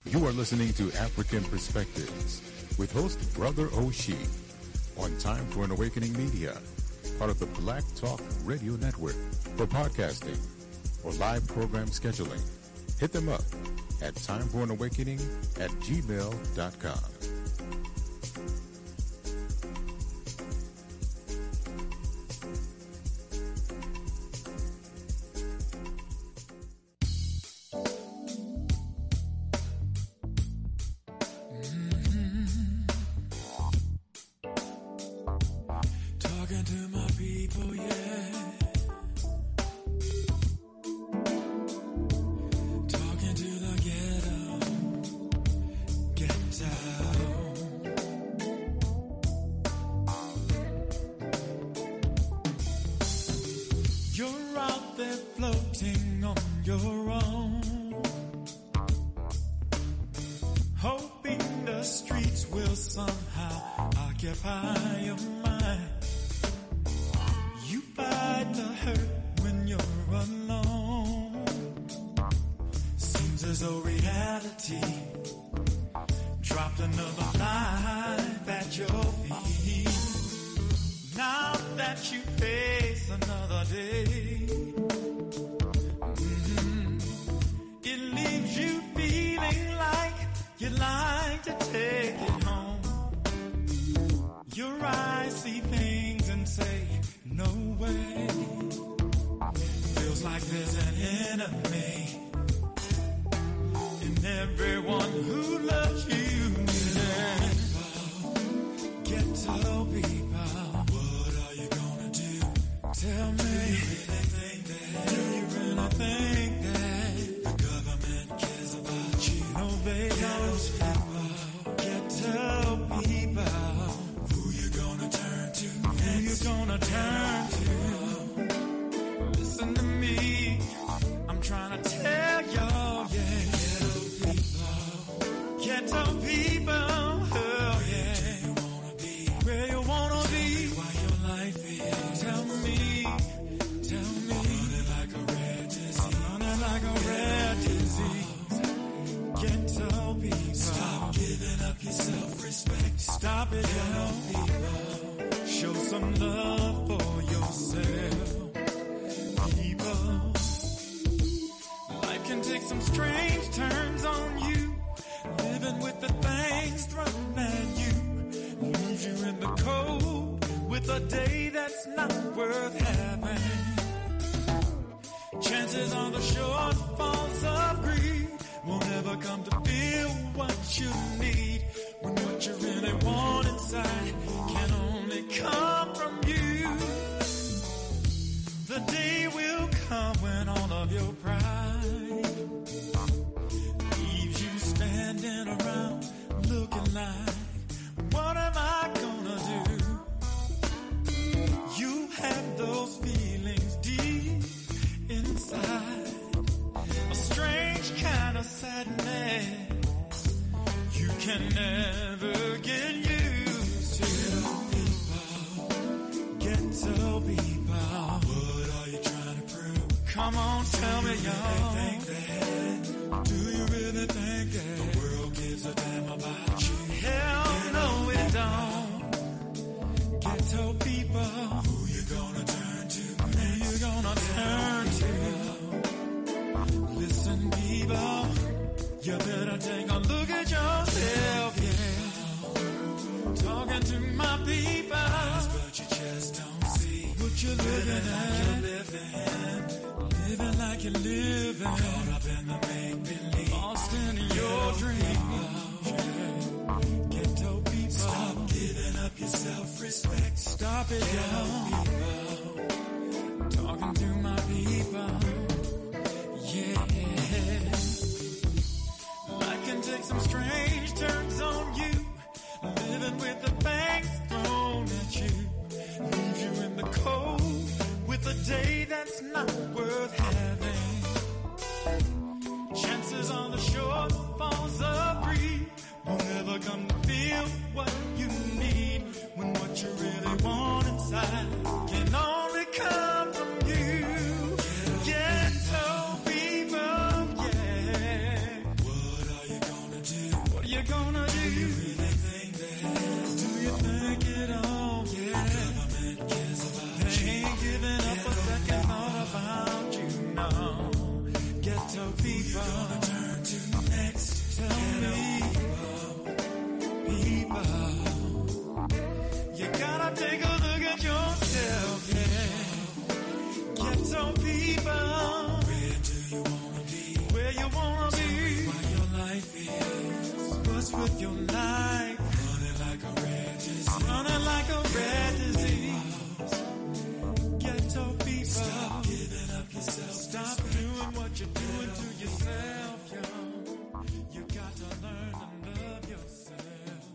You are listening to African Perspectives with host Brother Oshie on Time for an Awakening Media, part of the Black Talk Radio Network. For podcasting or live program scheduling, hit them up at timeforanawakening@gmail.com. Come to feel what you need when what you really want inside of your life. Running like a red disease. Running like a red disease. Ghetto people. Stop giving up yourself. Stop doing what you're doing to yourself, yo. You got to learn to love yourself.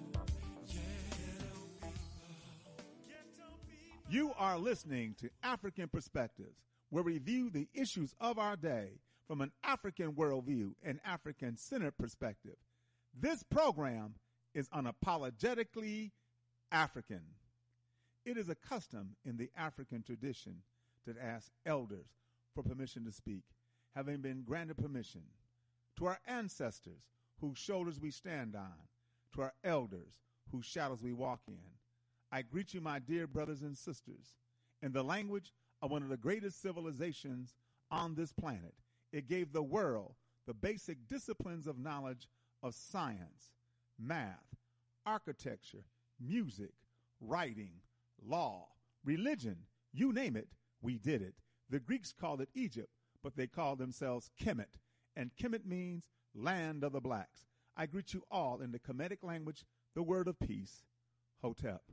You are listening to African Perspectives, where we view the issues of our day from an African worldview and African-centered perspective. This program is unapologetically African. It is a custom in the African tradition to ask elders for permission to speak, having been granted permission. To our ancestors, whose shoulders we stand on, to our elders, whose shadows we walk in, I greet you, my dear brothers and sisters, in the language of one of the greatest civilizations on this planet. It gave the world the basic disciplines of knowledge of science, math, architecture, music, writing, law, religion, you name it, we did it. The Greeks called it Egypt, but they called themselves Kemet, and Kemet means land of the blacks. I greet you all in the Kemetic language, the word of peace, Hotep.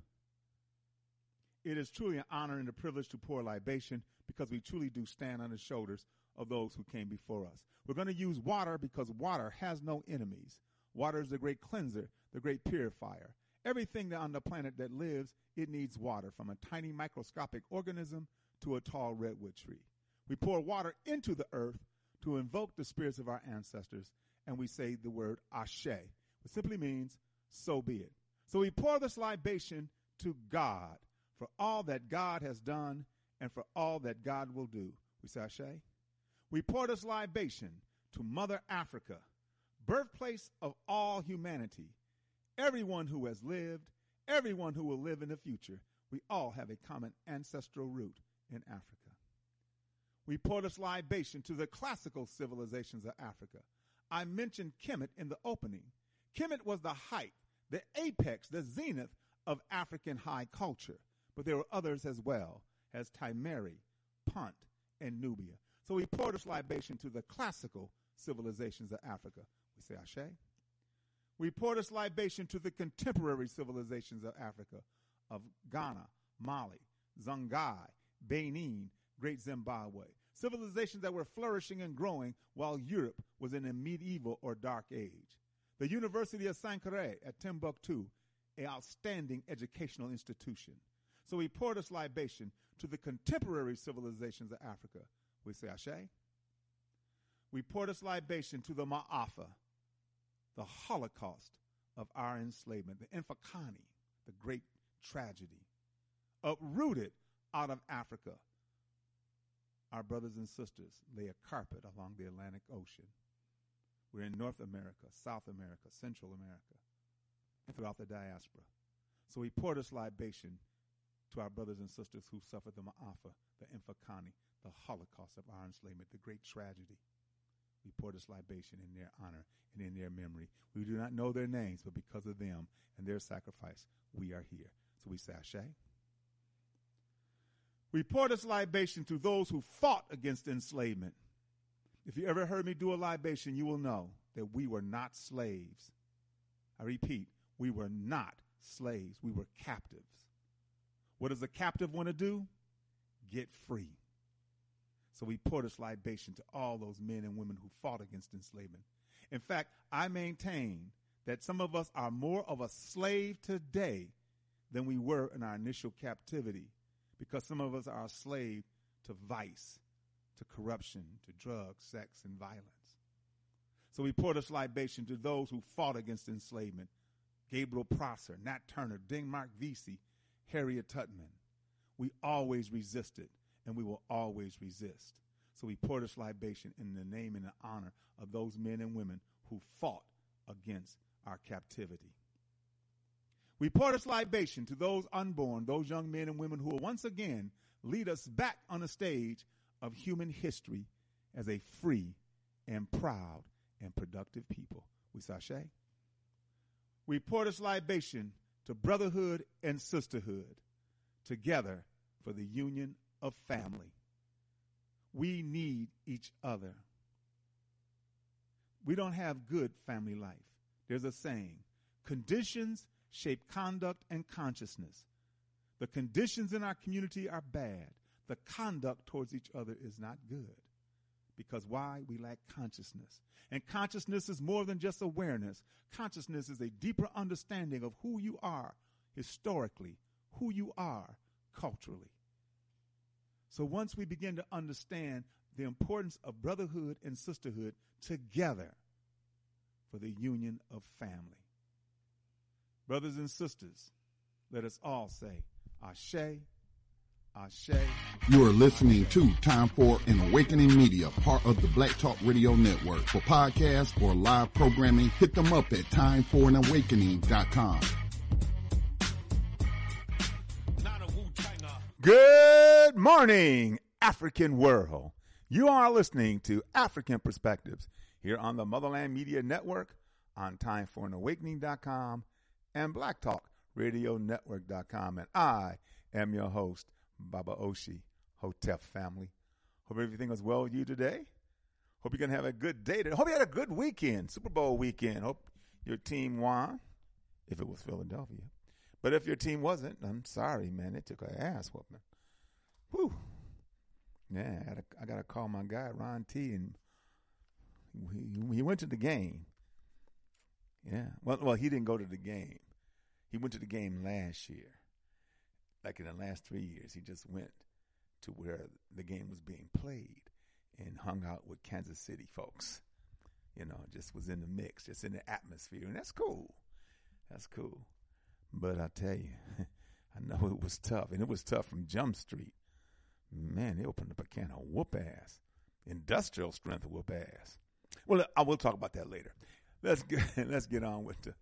It is truly an honor and a privilege to pour libation because we truly do stand on the shoulders of those who came before us. We're going to use water because water has no enemies. Water is the great cleanser, the great purifier. Everything on the planet that lives, it needs water, from a tiny microscopic organism to a tall redwood tree. We pour water into the earth to invoke the spirits of our ancestors, and we say the word Ashe, which simply means, so be it. So we pour this libation to God, for all that God has done and for all that God will do. We say Ashe. We pour this libation to Mother Africa, birthplace of all humanity. Everyone who has lived, everyone who will live in the future, we all have a common ancestral root in Africa. We pour this libation to the classical civilizations of Africa. I mentioned Kemet in the opening. Kemet was the height, the apex, the zenith of African high culture. But there were others as well, as Timeri, Punt, and Nubia. So we pour this libation to the classical civilizations of Africa. We say Ashe. We pour this libation to the contemporary civilizations of Africa, of Ghana, Mali, Songhai, Benin, Great Zimbabwe. Civilizations that were flourishing and growing while Europe was in a medieval or dark age. The University of Sankore at Timbuktu, an outstanding educational institution. So we pour this libation to the contemporary civilizations of Africa. We say Ashe. We pour this libation to the Ma'afa, the Holocaust of our enslavement, the Infakani, the great tragedy, uprooted out of Africa. Our brothers and sisters lay a carpet along the Atlantic Ocean. We're in North America, South America, Central America, and throughout the diaspora. So we pour this libation to our brothers and sisters who suffered the Ma'afa, the Infakani, the Holocaust of our enslavement, the great tragedy. We pour this libation in their honor and in their memory. We do not know their names, but because of them and their sacrifice, we are here. So we say Ashe. We pour this libation to those who fought against enslavement. If you ever heard me do a libation, you will know that we were not slaves. I repeat, we were not slaves. We were captives. What does a captive want to do? Get free. So we pour this libation to all those men and women who fought against enslavement. In fact, I maintain that some of us are more of a slave today than we were in our initial captivity, because some of us are a slave to vice, to corruption, to drugs, sex, and violence. So we pour this libation to those who fought against enslavement. Gabriel Prosser, Nat Turner, Denmark Vesey, Harriet Tubman. We always resisted, and we will always resist. So we pour this libation in the name and the honor of those men and women who fought against our captivity. We pour this libation to those unborn, those young men and women who will once again lead us back on the stage of human history as a free and proud and productive people. We say Ashe. We pour this libation to brotherhood and sisterhood, together for the union of family. We need each other. We don't have good family life. There's a saying, Conditions shape conduct and consciousness. The conditions in our community are bad. The conduct towards each other is not good. Because why? We lack consciousness. And consciousness is more than just awareness. Consciousness is a deeper understanding of who you are historically, who you are culturally. So once we begin to understand the importance of brotherhood and sisterhood together for the union of family. Brothers and sisters, let us all say, Ashe, Ashe. You are listening to Time for an Awakening Media, part of the Black Talk Radio Network. For podcasts or live programming, hit them up at timeforanawakening.com. Good morning, African world. You are listening to African Perspectives here on the Motherland Media Network, on timeforanawakening.com, and blacktalkradionetwork.com. And I am your host, Baba Oshi, Hotep family. Hope everything is well with you today. Hope you're going to have a good day today. Hope you had a good weekend, Super Bowl weekend. Hope your team won, if it was Philadelphia. But if your team wasn't, I'm sorry, man. It took an ass whooping. Whew. Yeah, I got to call my guy, Ron T., and he went to the game. Yeah. Well, he didn't go to the game. He went to the game last year. Like in the last 3 years, he just went to where the game was being played and hung out with Kansas City folks. You know, just was in the mix, just in the atmosphere. And that's cool. That's cool. But I tell you, I know it was tough. And it was tough from Jump Street. Man, they opened up a can of whoop ass. Industrial strength whoop ass. Well, I will talk about that later. Let's get on with the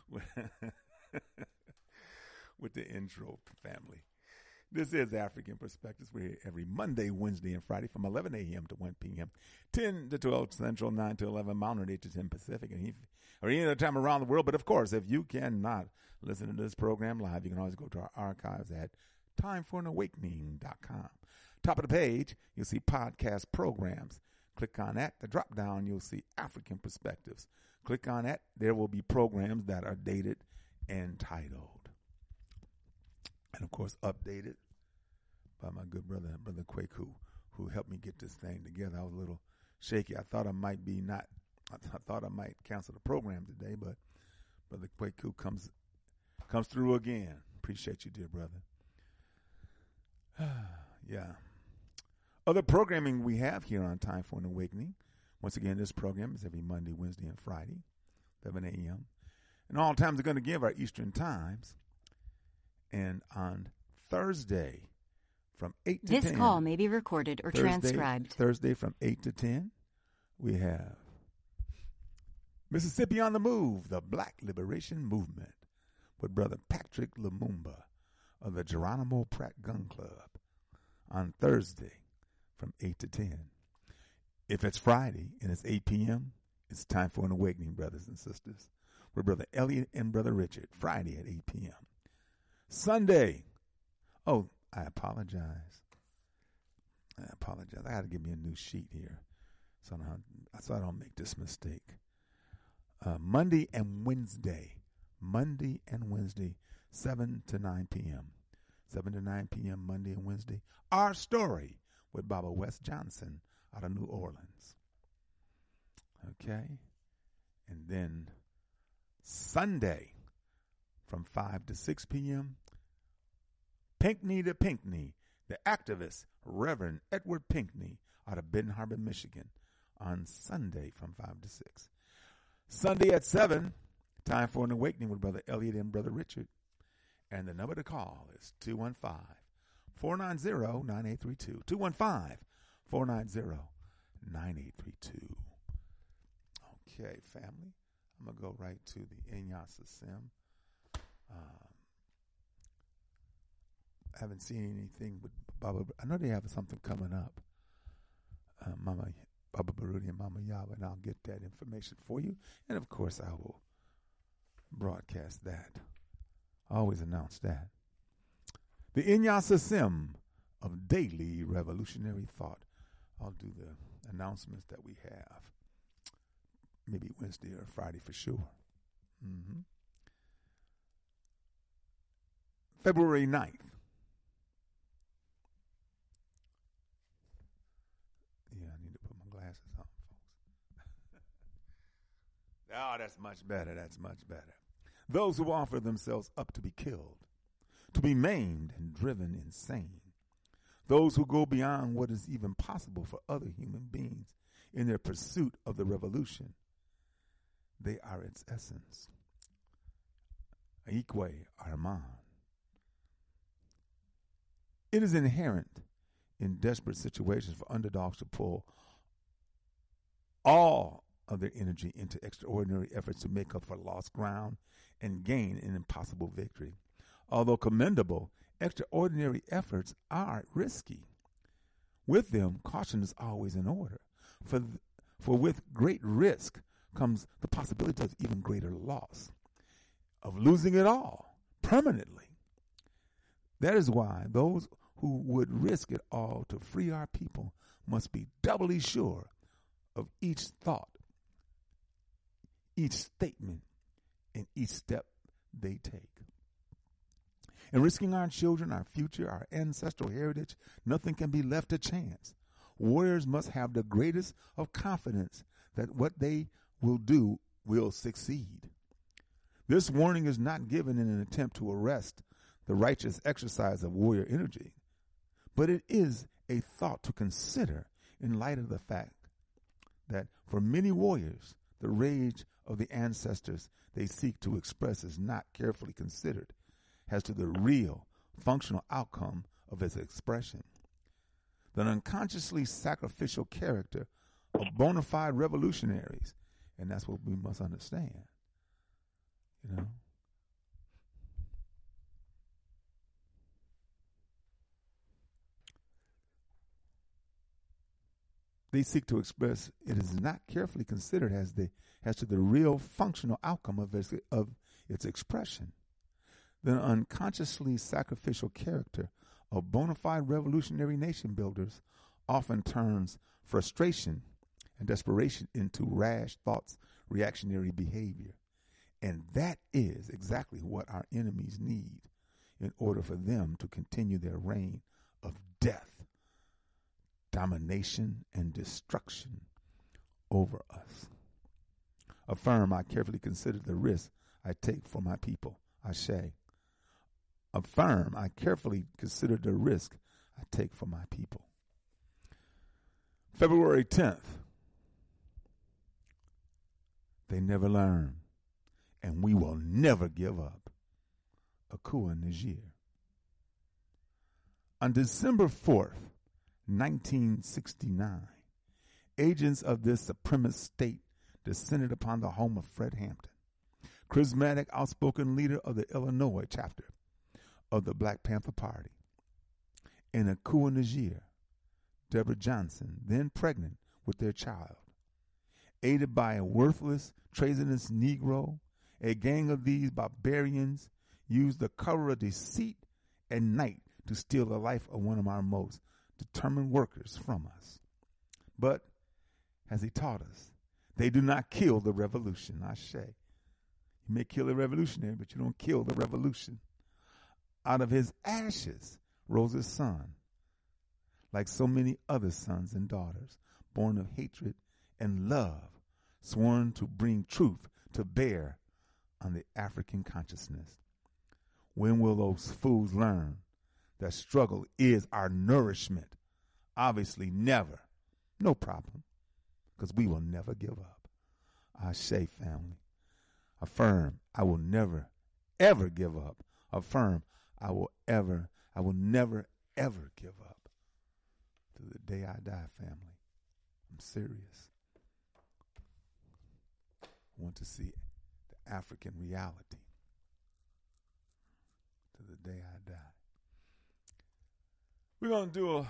with the intro, family. This is African Perspectives. We're here every Monday, Wednesday, and Friday from 11 a.m. to 1 p.m., 10 to 12 Central, 9 to 11 Mountain, 8 to 10 Pacific, and or any other time around the world. But, of course, if you cannot listen to this program live, you can always go to our archives at timeforanawakening.com. Top of the page, you'll see podcast programs. Click on that. The drop down, you'll see African Perspectives. Click on that. There will be programs that are dated and titled. And, of course, updated by my good brother Kwaku, who helped me get this thing together. I was a little shaky. I thought I might cancel the program today, but Brother Kwaku comes through again. Appreciate you, dear brother. Yeah. Other programming we have here on Time for an Awakening. Once again, this program is every Monday, Wednesday, and Friday, 7 a.m. And all times are going to give our Eastern times. And on Thursday from 8 to 10. This call may be recorded or transcribed. Thursday from 8 to 10, we have Mississippi on the Move, the Black Liberation Movement, with Brother Patrick Lumumba of the Geronimo Pratt Gun Club on Thursday from 8 to 10. If it's Friday and it's 8 p.m., it's Time for an Awakening, brothers and sisters, with Brother Elliot and Brother Richard, Friday at 8 p.m. Sunday. Oh, I apologize. I got to give me a new sheet here so I don't make this mistake. Monday and Wednesday, 7 to 9 p.m. 7 to 9 p.m. Monday and Wednesday. Our Story with Baba Wes Johnson out of New Orleans. Okay? And then Sunday from 5 to 6 p.m., Pinckney to Pinckney, the activist Reverend Edward Pinckney out of Benton Harbor, Michigan, on Sunday from 5 to 6. Sunday at 7, Time for an Awakening with Brother Elliot and Brother Richard. And the number to call is 215-490-9832. 215-490-9832. Okay, family. I'm going to go right to the Inyasa Sim. I haven't seen anything with Baba. I know they have something coming up. Baba Barudi and Mama Yawa, and I'll get that information for you. And, of course, I will broadcast that. I always announce that. The Inyasa Sim of Daily Revolutionary Thought. I'll do the announcements that we have. Maybe Wednesday or Friday for sure. February 9th. Yeah, I need to put my glasses on, folks. Oh, that's much better. That's much better. Those who offer themselves up to be killed, to be maimed and driven insane. Those who go beyond what is even possible for other human beings in their pursuit of the revolution. They are its essence. Ikwe Arman. It is inherent in desperate situations for underdogs to pull all of their energy into extraordinary efforts to make up for lost ground and gain an impossible victory. Although commendable, extraordinary efforts are risky. With them, caution is always in order. For with great risk comes the possibility of even greater loss, of losing it all permanently. That is why those who would risk it all to free our people must be doubly sure of each thought, each statement, and each step they take. In risking our children, our future, our ancestral heritage, nothing can be left to chance. Warriors must have the greatest of confidence that what they will do will succeed. This warning is not given in an attempt to arrest the righteous exercise of warrior energy, but it is a thought to consider in light of the fact that for many warriors, the rage of the ancestors they seek to express is not carefully considered as to the real functional outcome of its expression. The unconsciously sacrificial character of bona fide revolutionaries, and that's what we must understand, you know. They seek to express it is not carefully considered as to the real functional outcome of its expression. The unconsciously sacrificial character of bona fide revolutionary nation builders often turns frustration and desperation into rash thoughts, reactionary behavior. And that is exactly what our enemies need in order for them to continue their reign of death, domination, and destruction over us. Affirm, I carefully consider the risk I take for my people. Ashe. Affirm, I carefully consider the risk I take for my people. February 10th. They never learn, and we will never give up. Akua Niger. On December 4th, 1969, agents of this supremacist state descended upon the home of Fred Hampton, charismatic, outspoken leader of the Illinois chapter of the Black Panther Party. In Akua Niger, Deborah Johnson, then pregnant with their child, aided by a worthless, treasonous Negro, a gang of these barbarians used the cover of deceit and night to steal the life of one of our most determined workers from us. But, as he taught us, they do not kill the revolution. Ashe. You may kill a revolutionary, but you don't kill the revolution. Out of his ashes rose his son, like so many other sons and daughters, born of hatred and love, sworn to bring truth to bear on the African consciousness. When will those fools learn that struggle is our nourishment? Obviously never. No problem, because we will never give up. Ashe, family. Affirm, I will never, ever give up. Affirm, I will never, ever give up. To the day I die, family. I'm serious. I want to see the African reality. To the day I die. We're going to do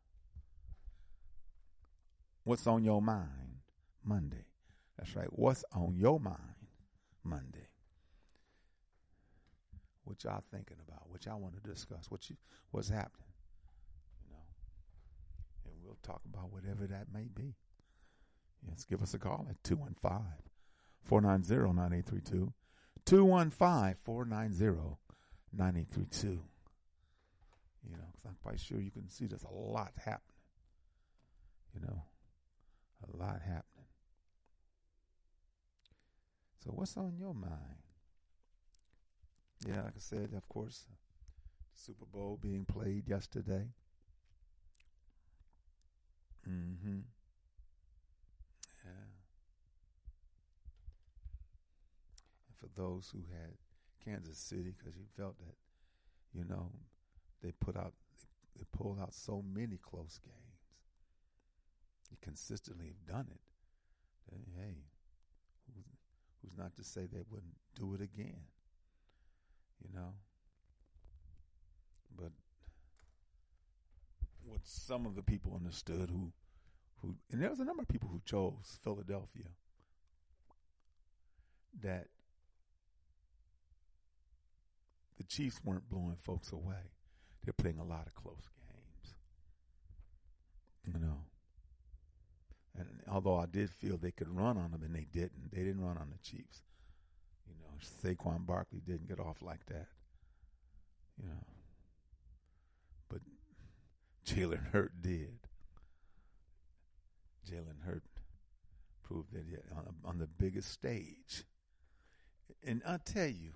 What's on Your Mind Monday. That's right. What's on your mind Monday? What y'all thinking about? What y'all want to discuss? What's happening? You know, and we'll talk about whatever that may be. Yes, give us a call at 215-490-9832. 215-490-9832. 93.2. You know, because I'm quite sure you can see there's a lot happening. You know, a lot happening. So what's on your mind? Yeah, like I said, of course, the Super Bowl being played yesterday. Mm-hmm. Yeah. And for those who had Kansas City, because you felt that, you know, they pulled out so many close games. They consistently have done it. Then, hey, who's not to say they wouldn't do it again? You know? But what some of the people understood who and there was a number of people who chose Philadelphia, that the Chiefs weren't blowing folks away. They're playing a lot of close games. You know? And although I did feel they could run on them, and they didn't. They didn't run on the Chiefs. You know, Saquon Barkley didn't get off like that. You know. But Jalen Hurts did. Jalen Hurts proved that on the biggest stage. And I'll tell you,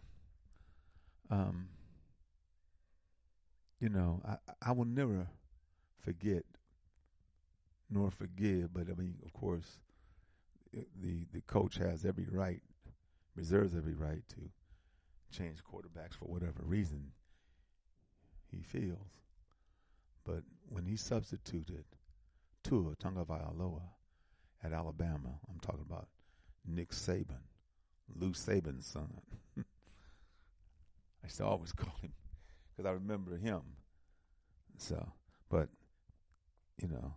you know, I will never forget nor forgive, but I mean, of course, the coach has every right, reserves every right to change quarterbacks for whatever reason he feels. But when he substituted Tua Tagovailoa at Alabama, I'm talking about Nick Saban, Lou Saban's son. I used to always call him, because I remember him. So, but, you know,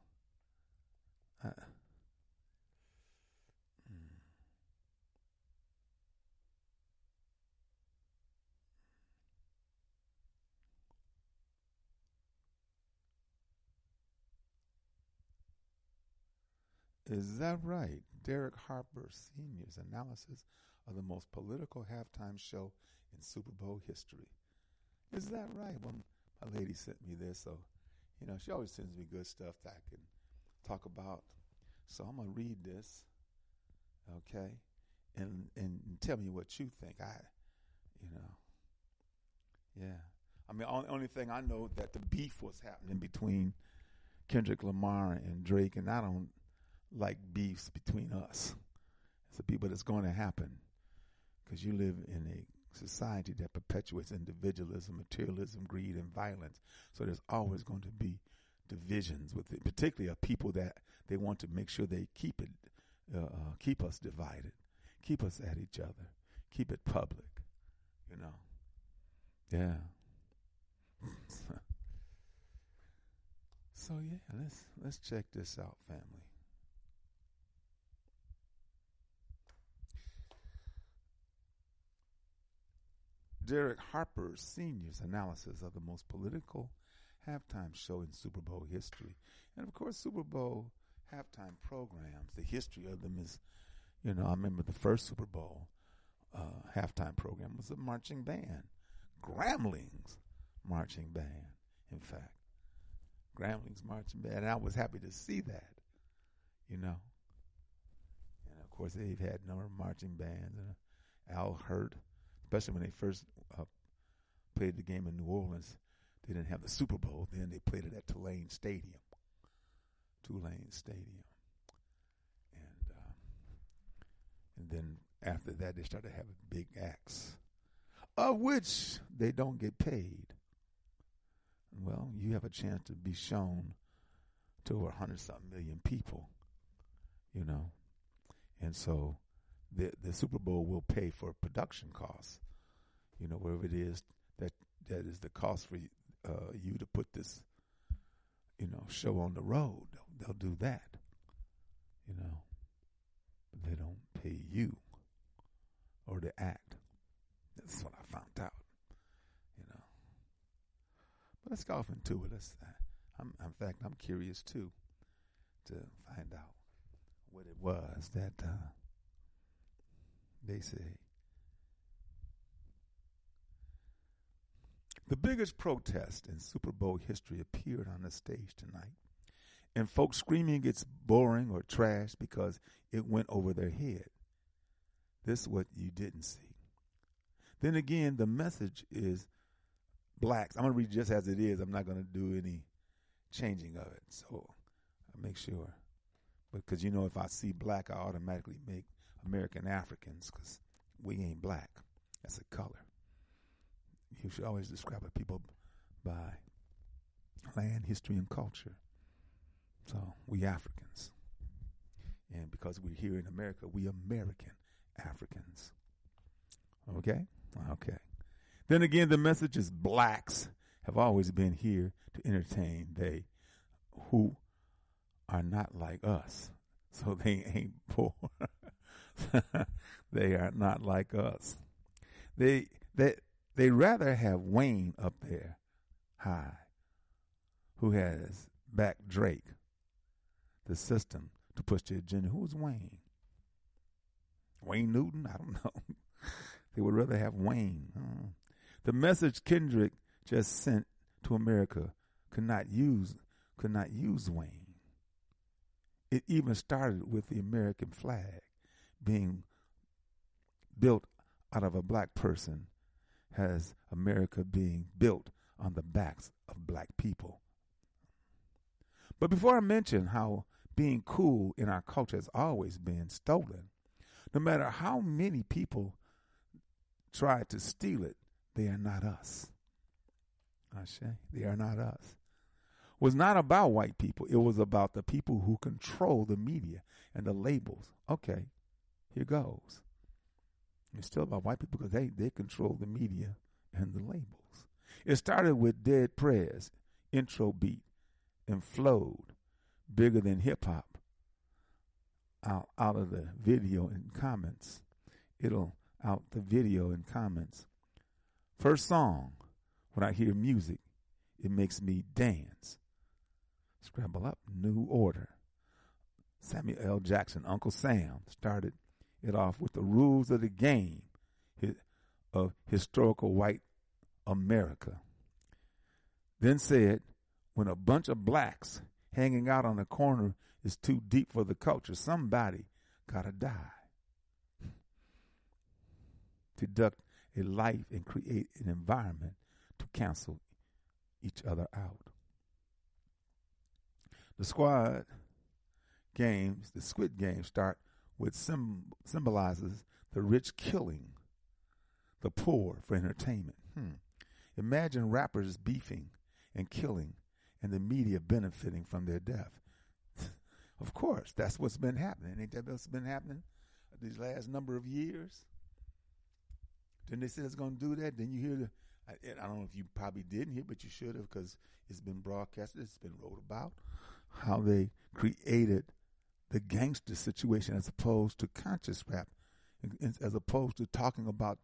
is that right? Derek Harper Sr.'s analysis of the most political halftime show in Super Bowl history. Is that right? Well, my lady sent me this, so, you know, she always sends me good stuff that I can talk about. So I'm going to read this, okay, and tell me what you think. Yeah. I mean, only thing I know that the beef was happening between Kendrick Lamar and Drake, and I don't like beefs between us. It's a beef, but it's going to happen because you live in a society that perpetuates individualism, materialism, greed, and violence. So there's always going to be divisions with it, particularly of people that they want to make sure they keep us divided, keep us at each other, keep it public, you know. Yeah. So yeah, let's check this out, family. Derek Harper Sr.'s analysis of the most political halftime show in Super Bowl history. And, of course, Super Bowl halftime programs, the history of them is, you know, I remember the first Super Bowl halftime program was a marching band, Grambling marching band, in fact. Grambling's marching band. And I was happy to see that, you know. And, of course, they've had a number of marching bands. Al Hurt, especially when they first played the game in New Orleans. They didn't have the Super Bowl. Then they played it at Tulane Stadium. And then after that, they started having big acts, of which they don't get paid. Well, you have a chance to be shown to over 100-something million people, you know. And so the Super Bowl will pay for production costs, you know, wherever it is that is the cost for you to put this, you know, show on the road. They'll do that, you know. But they don't pay you or the act. That's what I found out, you know. But let's go off into it. In fact, I'm curious too to find out what it was that they say. The biggest protest in Super Bowl history appeared on the stage tonight, and folks screaming it's boring or trash because it went over their head. This is what you didn't see. Then again, the message is blacks. I'm going to read just as it is. I'm not going to do any changing of it. So I make sure. Because, you know, if I see black, I automatically make American Africans because we ain't black. That's a color. You should always describe a people by land, history, and culture. So we Africans. And because we're here in America, we American Africans. Okay? Okay. Then again, the message is blacks have always been here to entertain they who are not like us. So they ain't poor. They are not like us. They rather have Wayne up there high, who has backed Drake, the system, to push the agenda. Who's Wayne? Wayne Newton? I don't know. They would rather have Wayne. The message Kendrick just sent to America could not use Wayne. It even started with the American flag being built out of a black person, has America being built on the backs of black people. But before I mention how being cool in our culture has always been stolen, no matter how many people try to steal it, they are not us. They are not us. It was not about white people. It was about the people who control the media and the labels. Okay, here goes. It's still about white people because they control the media and the labels. It started with Dead Prez, intro beat, and flowed bigger than hip-hop out of the video and comments. Out the video and comments. First song, when I hear music, it makes me dance. Scramble up, New Order. Samuel L. Jackson, Uncle Sam, started it off with the rules of the game of historical white America. Then said, when a bunch of blacks hanging out on the corner is too deep for the culture, somebody gotta die. To duct a life and create an environment to cancel each other out. The Squid Games start with symbolizes the rich killing the poor for entertainment. Imagine rappers beefing and killing and the media benefiting from their death. Of course, that's what's been happening. Ain't that what's been happening these last number of years? Then they said it's going to do that. Then you hear I don't know if you probably didn't hear, but you should have because it's been broadcasted. It's been wrote about how they created the gangster situation as opposed to conscious rap, as opposed to talking about,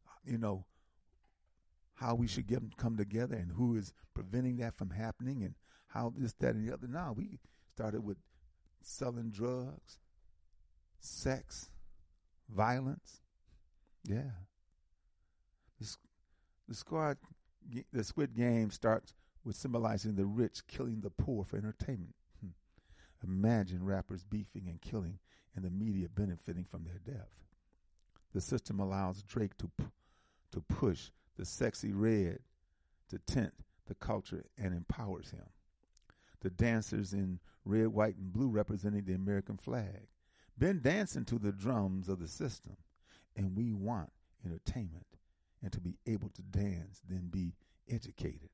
how we should come together and who is preventing that from happening and how this, that, and the other. Now we started with selling drugs, sex, violence. Yeah. The Squid Game starts with symbolizing the rich killing the poor for entertainment. Imagine rappers beefing and killing and the media benefiting from their death. The system allows Drake to push the sexy red to tint the culture and empowers him. The dancers in red, white, and blue representing the American flag. Been dancing to the drums of the system, and we want entertainment and to be able to dance, then be educated.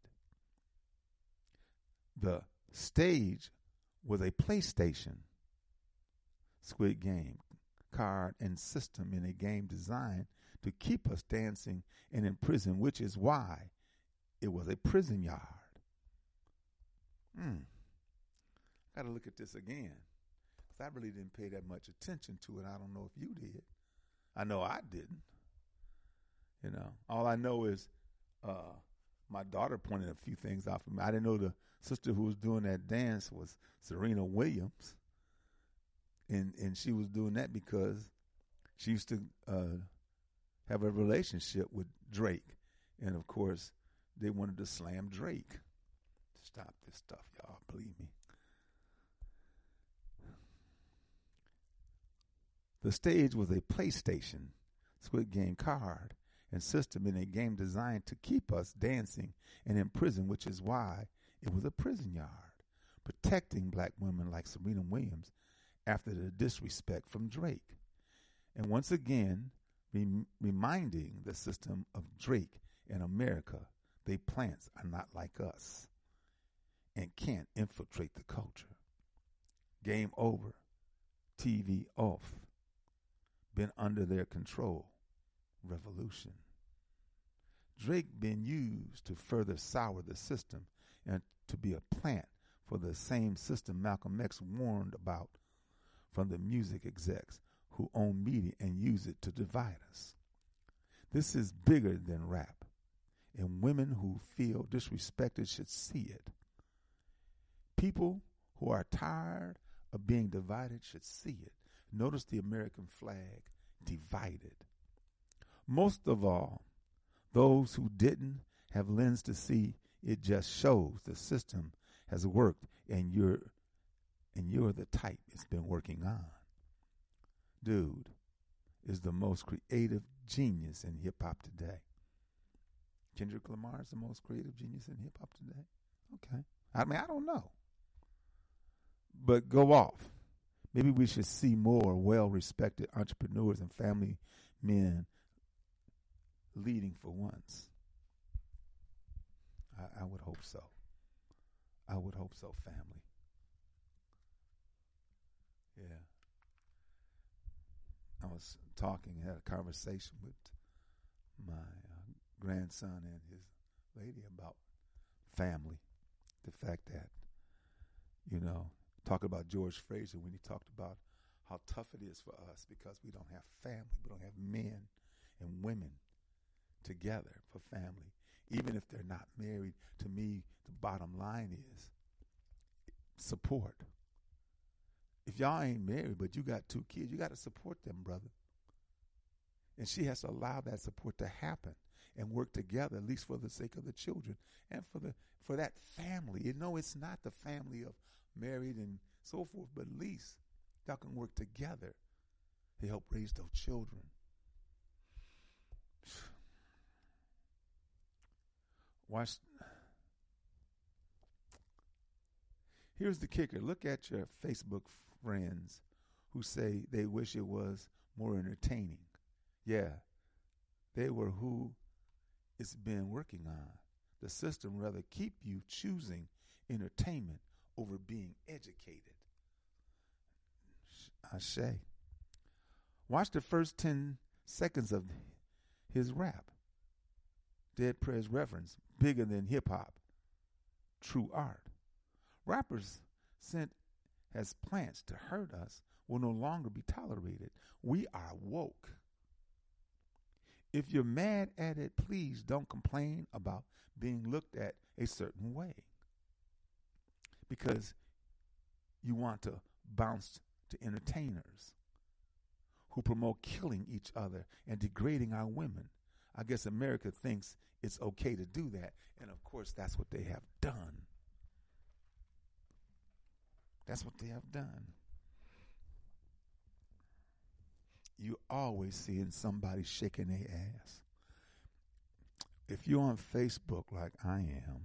The stage was a PlayStation Squid Game card and system in a game designed to keep us dancing and in prison, which is why it was a prison yard. Got to look at this again, because I really didn't pay that much attention to it. I don't know if you did. I know I didn't. All I know is my daughter pointed a few things out for me. I didn't know the sister who was doing that dance was Serena Williams. And she was doing that because she used to have a relationship with Drake. And, of course, they wanted to slam Drake. Stop this stuff, y'all. Believe me. The stage was a PlayStation Squid Game card and system in a game designed to keep us dancing and in prison, which is why it was a prison yard, protecting black women like Serena Williams after the disrespect from Drake. And once again, reminding the system of Drake and America, they plants are not like us and can't infiltrate the culture. Game over. TV off. Been under their control. Revolution. Drake been used to further sour the system and to be a plant for the same system Malcolm X warned about from the music execs who own media and use it to divide us. This is bigger than rap, and women who feel disrespected should see it. People who are tired of being divided should see it. Notice the American flag divided. Most of all, those who didn't have lens to see it just shows the system has worked and you're the type it's been working on. Dude is the most creative genius in hip-hop today. Kendrick Lamar is the most creative genius in hip-hop today? Okay. I mean, I don't know. But go off. Maybe we should see more well-respected entrepreneurs and family men leading for once. I would hope so. I would hope so, family. Yeah. I was talking, had a conversation with my grandson and his lady about family. The fact that, talk about George Fraser when he talked about how tough it is for us because we don't have family. We don't have men and women together for family. Even if they're not married, to me, the bottom line is support. If y'all ain't married, but you got 2 kids, you got to support them, brother. And she has to allow that support to happen and work together, at least for the sake of the children and for that family. It's not the family of married and so forth, but at least y'all can work together to help raise those children. Watch. Here's the kicker. Look at your Facebook friends who say they wish it was more entertaining. Yeah, they were who it's been working on. The system rather keep you choosing entertainment over being educated. Ashe. Watch the first 10 seconds of his rap. Dead Prez reference, bigger than hip-hop. True art. Rappers sent as plants to hurt us will no longer be tolerated. We are woke. If you're mad at it, please don't complain about being looked at a certain way, because you want to bounce to entertainers who promote killing each other and degrading our women. I guess America thinks it's okay to do that, and of course that's what they have done. That's what they have done. You always seeing somebody shaking their ass. If you're on Facebook like I am,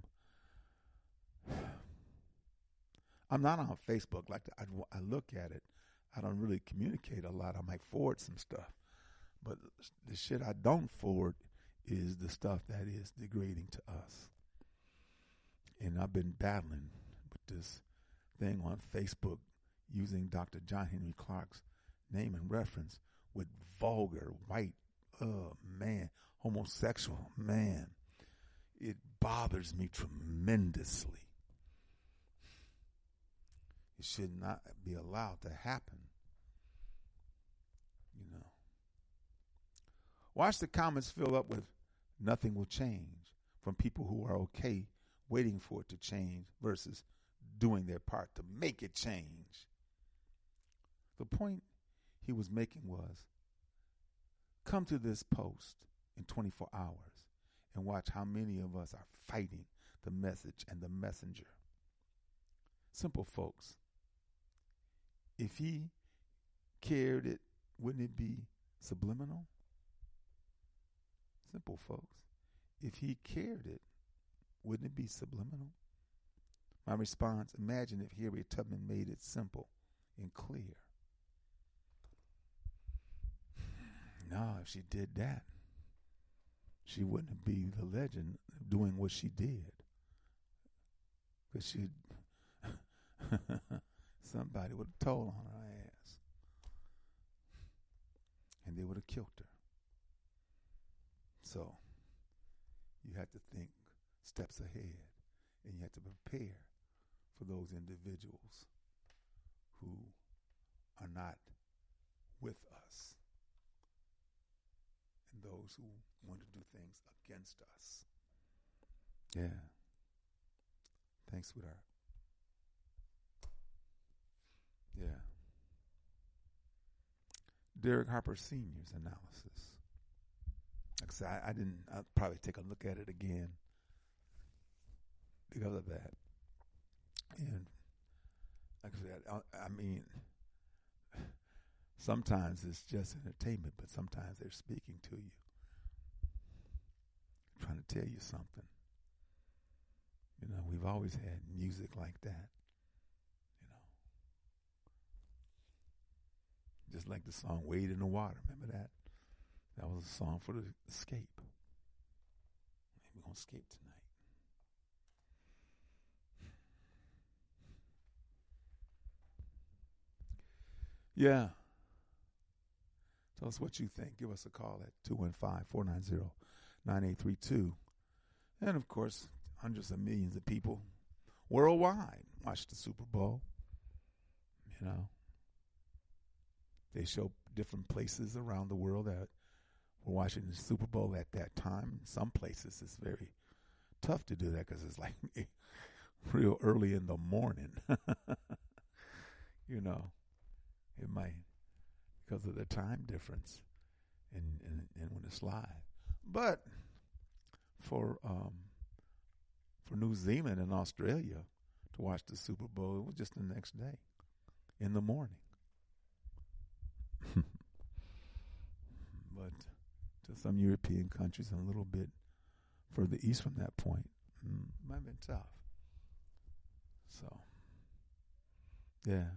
I'm not on Facebook like that. I look at it. I don't really communicate a lot. I might forward some stuff. But the shit I don't forward is the stuff that is degrading to us. And I've been battling with this thing on Facebook using Dr. John Henry Clarke's name and reference with vulgar, white, homosexual, man. It bothers me tremendously. It should not be allowed to happen. Watch the comments fill up with nothing will change from people who are okay waiting for it to change versus doing their part to make it change. The point he was making was, come to this post in 24 hours and watch how many of us are fighting the message and the messenger. Simple, folks. If he cared it, wouldn't it be subliminal? Simple, folks. If he cared it, wouldn't it be subliminal? My response, imagine if Harriet Tubman made it simple and clear. No, if she did that, she wouldn't be the legend doing what she did. Because somebody would have told on her ass. And they would have killed her. So, you have to think steps ahead. And you have to prepare for those individuals who are not with us. And those who want to do things against us. Yeah. Thanks, sweetheart. Yeah. Derek Harper Sr.'s analysis. Like I said, I'll probably take a look at it again because of that. And like I said, I mean, sometimes it's just entertainment, but sometimes they're speaking to you, trying to tell you something. You know, we've always had music like that. You know, just like the song "Wade in the Water." Remember that? That was a song for the escape. Maybe we're gonna escape tonight. Yeah. Tell us what you think. Give us a call at 215-490-9832. And, of course, hundreds of millions of people worldwide watch the Super Bowl. You know, they show different places around the world that were watching the Super Bowl at that time. In some places, it's very tough to do that because it's like real early in the morning. You know. It might, because of the time difference, and when it's live. But for New Zealand and Australia to watch the Super Bowl, it was just the next day, in the morning. But to some European countries and a little bit further east from that point, might have been tough. So, yeah.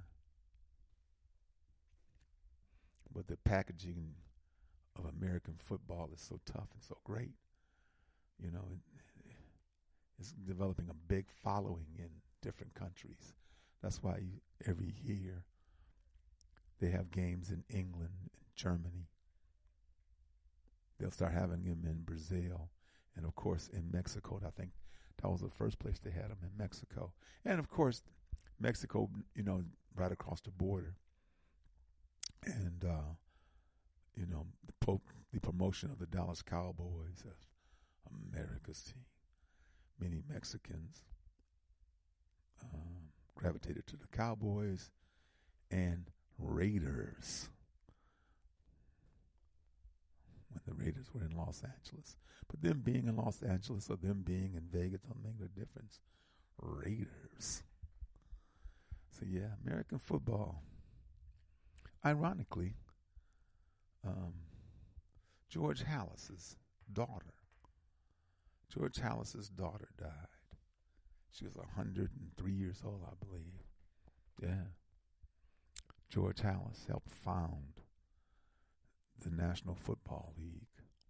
But the packaging of American football is so tough and so great. You know, it's developing a big following in different countries. That's why every year they have games in England and Germany. They'll start having them in Brazil and, of course, in Mexico. I think that was the first place they had them, in Mexico. And, of course, Mexico, you know, right across the border. And, you know, the promotion of the Dallas Cowboys as America's team. Many Mexicans gravitated to the Cowboys and Raiders when the Raiders were in Los Angeles. But them being in Los Angeles or them being in Vegas don't make a difference. Raiders. So, yeah, American football. Ironically, George Halas's daughter died. She was 103 years old, I believe. Yeah. George Halas helped found the National Football League.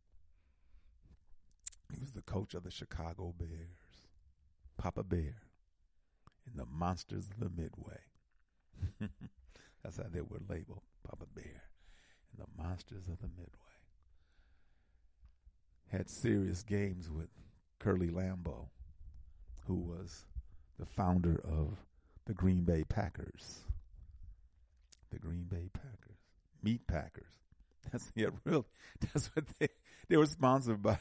He was the coach of the Chicago Bears, Papa Bear, and the Monsters of the Midway. That's how they were labeled, Papa Bear and the Monsters of the Midway. Had serious games with Curly Lambeau, who was the founder of the Green Bay Packers. The Green Bay Packers. Meat Packers. That's what they were sponsored by.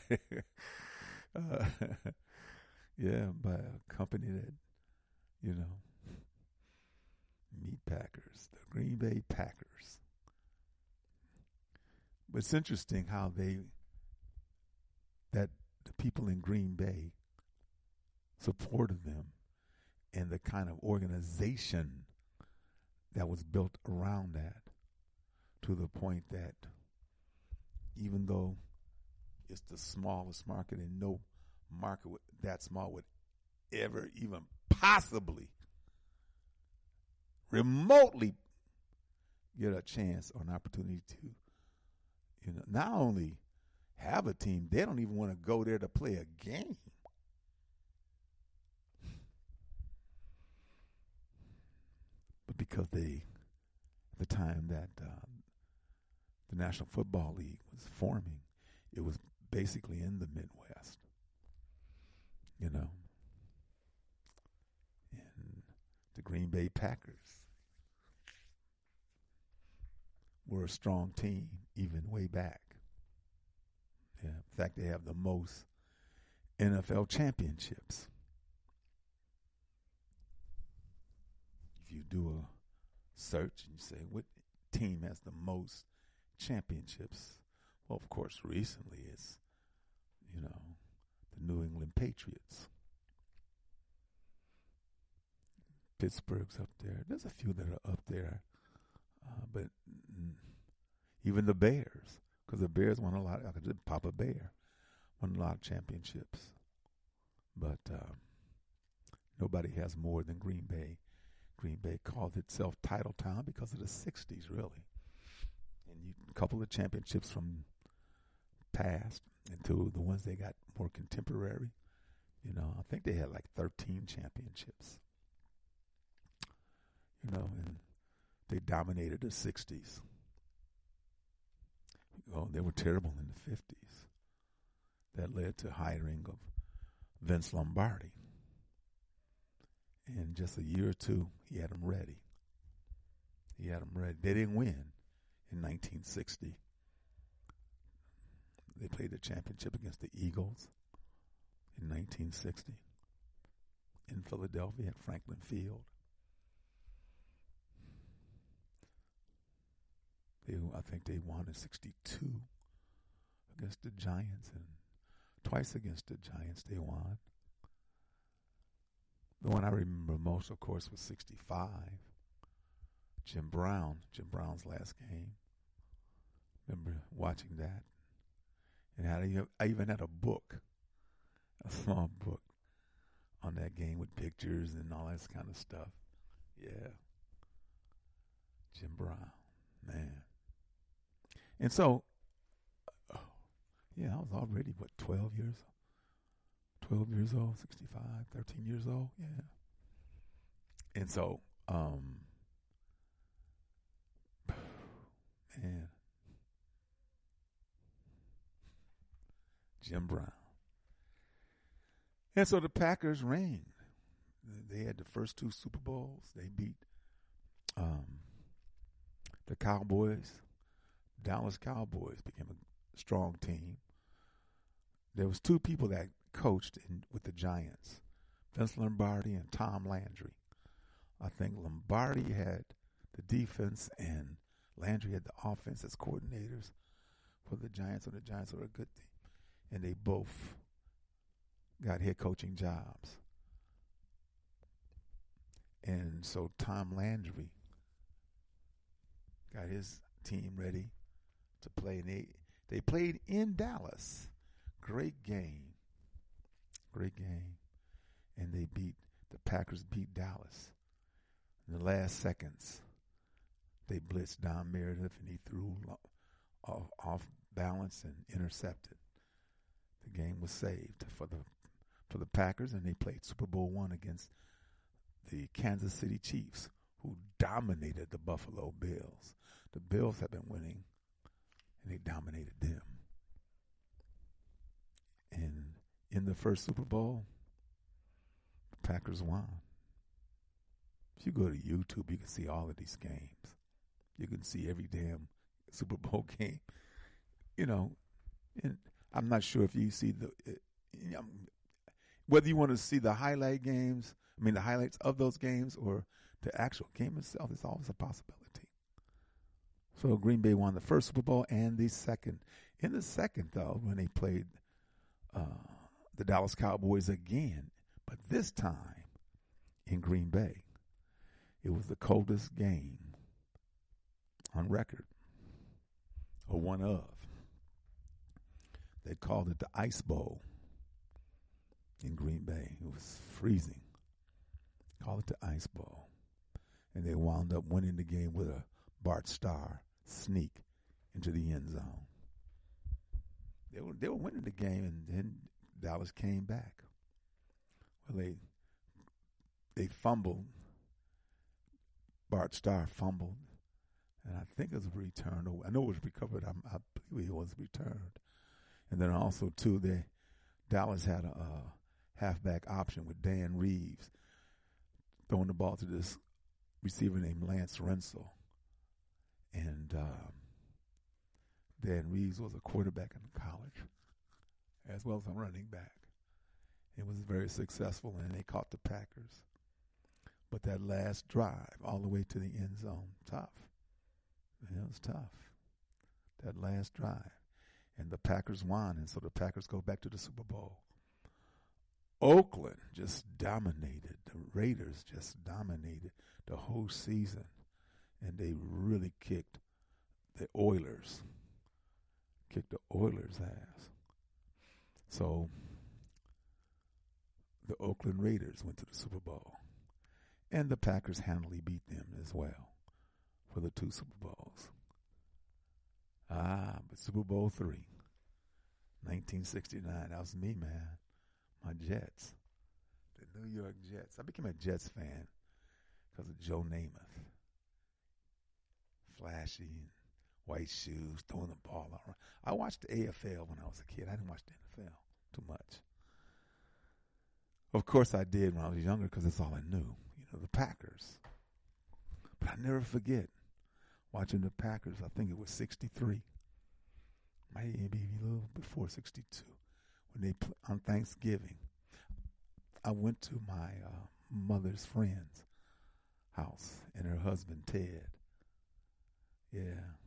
By a company that, you know, Meat Packers, the Green Bay Packers. But it's interesting how the people in Green Bay supported them and the kind of organization that was built around that, to the point that even though it's the smallest market and no market that small would ever even possibly remotely get a chance or an opportunity to, not only have a team, they don't even want to go there to play a game. But because the time that the National Football League was forming, it was basically in the Midwest, and the Green Bay Packers were a strong team even way back. Yeah, in fact, they have the most NFL championships. If you do a search and you say, what team has the most championships? Well, of course, recently it's, the New England Patriots. Pittsburgh's up there. There's a few that are up there. But even the Bears, because the Bears won a lot. Papa Bear won a lot of championships. But nobody has more than Green Bay. Green Bay called itself Title Town because of the 60s, really. And a couple of championships from past into the ones they got more contemporary. I think they had like 13 championships. And they dominated the 60s. They were terrible in the 50s. That led to hiring of Vince Lombardi. In just a year or two, he had them ready. They didn't win in 1960. They played the championship against the Eagles in 1960 in Philadelphia at Franklin Field. I think they won in 62 against the Giants, and twice against the Giants they won. The one I remember most, of course, was 65. Jim Brown's last game. Remember watching that. And I even had a book, a small book on that game with pictures and all that kind of stuff. Yeah. Jim Brown, man. And so, I was already, 12 years old, 65, 13 years old, yeah. And so, man, Jim Brown. And so the Packers reigned. They had the first two Super Bowls. They beat the Cowboys. Dallas Cowboys became a strong team. There was two people that coached with the Giants, Vince Lombardi and Tom Landry. I think Lombardi had the defense and Landry had the offense as coordinators for the Giants, so the Giants were a good team. And they both got head coaching jobs. And so Tom Landry got his team ready to play. And they played in Dallas. Great game. And the Packers beat Dallas. In the last seconds, they blitzed Don Meredith, and he threw off balance and intercepted. The game was saved for the Packers, and they played Super Bowl I against the Kansas City Chiefs, who dominated the Buffalo Bills. The Bills have been winning, and they dominated them. And in the first Super Bowl, the Packers won. If you go to YouTube, you can see all of these games. You can see every damn Super Bowl game. And I'm not sure if you see whether you want to see the highlight games, the highlights of those games, or the actual game itself, is always a possibility. So Green Bay won the first Super Bowl and the second. In the second, though, when they played the Dallas Cowboys again, but this time in Green Bay. It was the coldest game on record, or one of. They called it the Ice Bowl in Green Bay. It was freezing. Called it the Ice Bowl. And they wound up winning the game with a Bart Starr sneak into the end zone. They were winning the game, and then Dallas came back. Well, they fumbled. Bart Starr fumbled, and I think it was returned. I know it was recovered. I believe it was returned. And then also, too, Dallas had a halfback option with Dan Reeves throwing the ball to this receiver named Lance Rensel. And Dan Reeves was a quarterback in college as well as a running back. It was very successful, and they caught the Packers. But that last drive all the way to the end zone, tough. It was tough. That last drive. And the Packers won, and so the Packers go back to the Super Bowl. Oakland just dominated. The Raiders just dominated the whole season. And they really kicked the Oilers. Kicked the Oilers' ass. So the Oakland Raiders went to the Super Bowl. And the Packers handily beat them as well for the 2 Super Bowls. But Super Bowl III, 1969, that was me, man. My Jets, the New York Jets. I became a Jets fan because of Joe Namath. Flashy, white shoes, throwing the ball around. I watched the AFL when I was a kid. I didn't watch the NFL too much. Of course I did when I was younger because that's all I knew. The Packers. But I never forget watching the Packers. I think it was 63. Maybe a little before 62. When they on Thanksgiving, I went to my mother's friend's house and her husband, Ted. Yeah.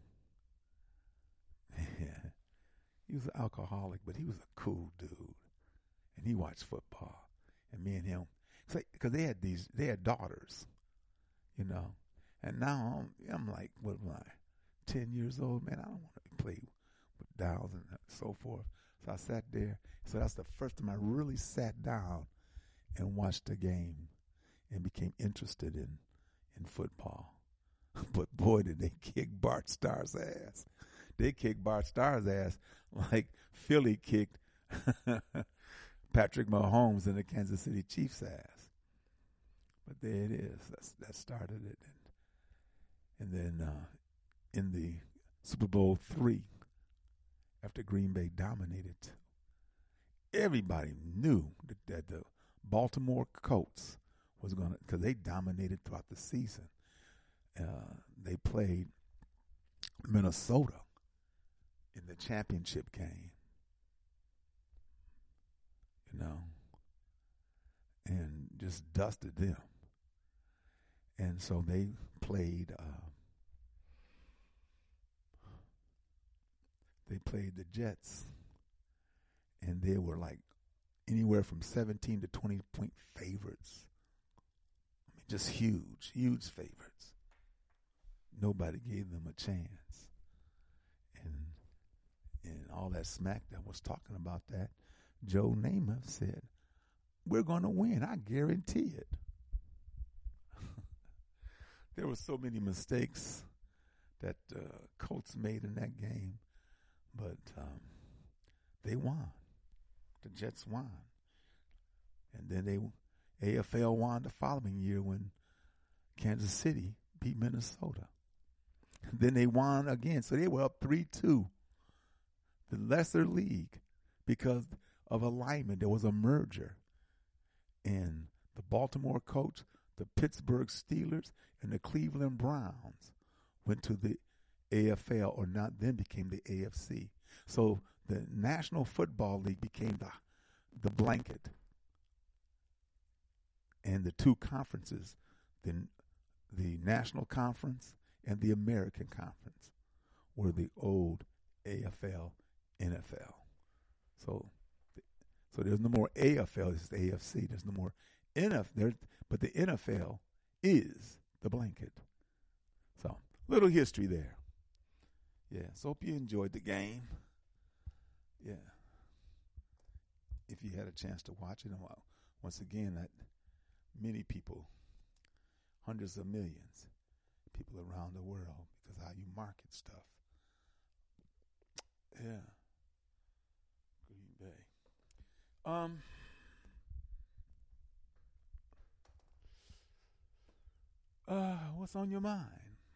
He was an alcoholic, but he was a cool dude. And he watched football. And me and him, because they had daughters, and now I'm like, what am I, 10 years old, man? I don't want to play with dolls and so forth. So I sat there. So that's the first time I really sat down and watched a game and became interested in football. But boy, did they kick Bart Starr's ass. They kicked Bart Starr's ass like Philly kicked Patrick Mahomes and the Kansas City Chiefs' ass. But there it is. That started it. And then in the Super Bowl III, after Green Bay dominated, everybody knew that the Baltimore Colts was going to, because they dominated throughout the season. They played Minnesota in the championship game. And just dusted them. And so they played the Jets, and they were like anywhere from 17 to 20 point favorites. I mean, just huge favorites. Nobody gave them a chance. And all that smack that was talking about that, Joe Namath said, "We're going to win. I guarantee it." There were so many mistakes that Colts made in that game, but they won. The Jets won. And then AFL won the following year when Kansas City beat Minnesota. And then they won again, so they were up 3-2. The lesser league, because of alignment. There was a merger. And the Baltimore Colts, the Pittsburgh Steelers, and the Cleveland Browns went to the AFL, or not then became the AFC. So the National Football League became the blanket. And the two conferences, the National Conference and the American Conference, were the old AFL, NFL. So So there's no more AFL, it's the AFC. There's no more NFL, but the NFL is the blanket. So, little history there. Yeah, so hope you enjoyed the game. Yeah. If you had a chance to watch it, once again, that many people, hundreds of millions, people around the world, because how you market stuff. Yeah. Green Bay. What's on your mind?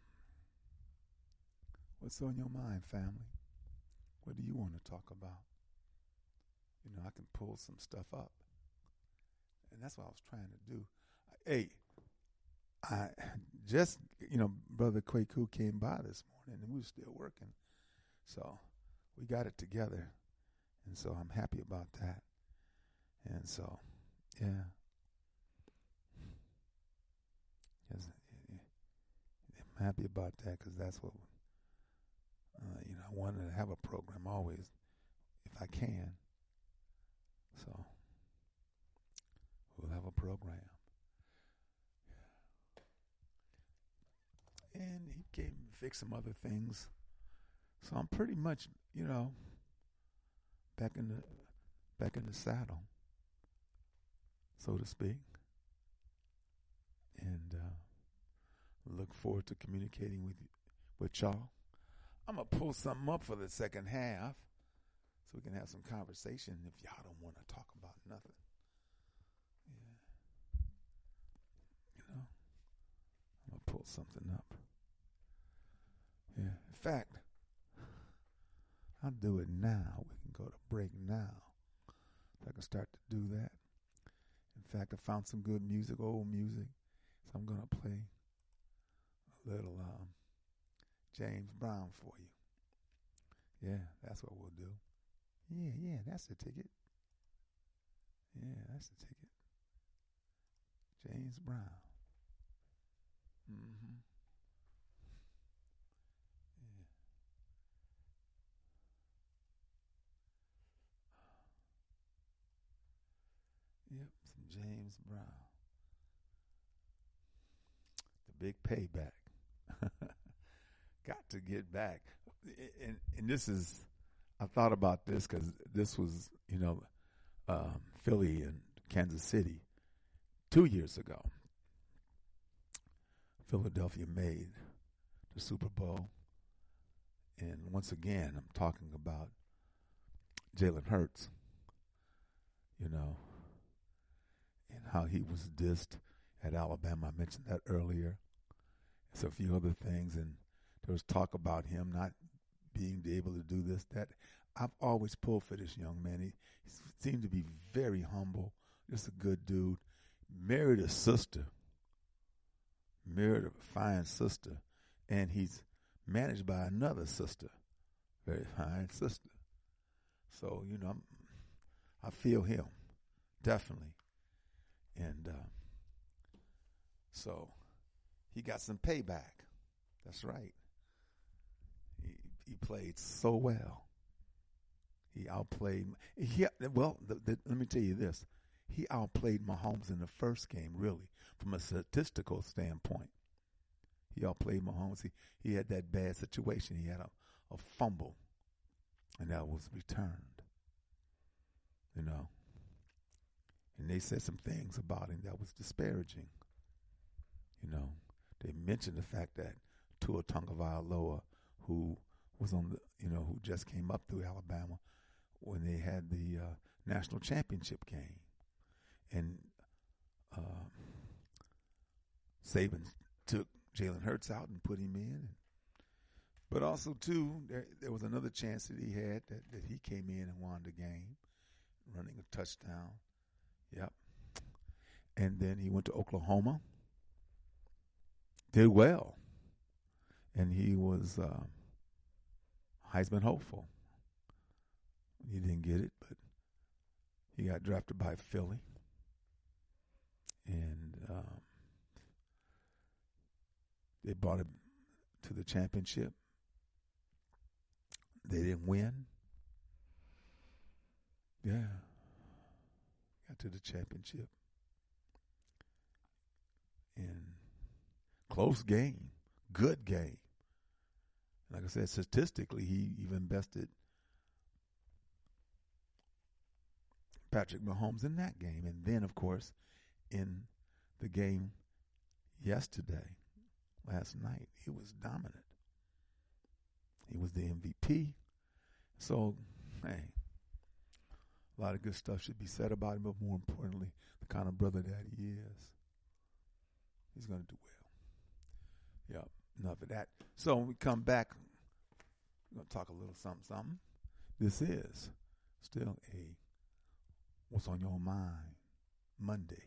What's on your mind, family? What do you want to talk about? You know, I can pull some stuff up. And that's what I was trying to do. Hey, I just, Brother Kwaku came by this morning and we were still working. So we got it together. And so I'm happy about that. And so, yeah. Yes, I'm happy about that because that's what, I wanted to have a program always, if I can. So we'll have a program. And he came and fixed some other things. So I'm pretty much, back in the saddle, so to speak. And look forward to communicating with y'all. I'm going to pull something up for the second half so we can have some conversation if y'all don't want to talk about nothing. Yeah. I'm going to pull something up. Yeah. In fact, I'll do it now. We can go to break now. So I can start to do that. In fact, I found some good music, old music. So I'm going to play a little James Brown for you. Yeah, that's what we'll do. Yeah, that's the ticket. Yeah, that's the ticket. James Brown. Mm-hmm. Yeah. Yep, some James Brown. The big payback. Got to get back. And this is, I thought about this because this was, Philly and Kansas City 2 years ago. Philadelphia made the Super Bowl. And once again, I'm talking about Jalen Hurts, and how he was dissed at Alabama. I mentioned that earlier. There's a few other things, and there was talk about him not being able to do this, that. I've always pulled for this young man. He seemed to be very humble, just a good dude. Married a fine sister, and he's managed by another sister, very fine sister. So, I feel him, definitely. And so he got some payback. That's right. He played so well. He outplayed. Let me tell you this. He outplayed Mahomes in the first game, really, from a statistical standpoint. He outplayed Mahomes. He had that bad situation. He had a fumble, and that was returned. And they said some things about him that was disparaging. They mentioned the fact that Tua Tagovailoa, who was on who just came up through Alabama when they had the national championship game, and Saban took Jalen Hurts out and put him in. But also, too, there was another chance that he had that he came in and won the game, running a touchdown. Yep. And then he went to Oklahoma, did well, and he was Heisman hopeful. He didn't get it, but he got drafted by Philly. And they brought him to the championship. They didn't win. Yeah. got to the championship. And close game, good game. Like I said, statistically, he even bested Patrick Mahomes in that game. And then, of course, in the game last night, he was dominant. He was the MVP. So, hey, a lot of good stuff should be said about him, but more importantly, the kind of brother that he is, he's going to do well. Yep, enough of that. So when we come back, we're going to talk a little something. This is still a What's on Your Mind Monday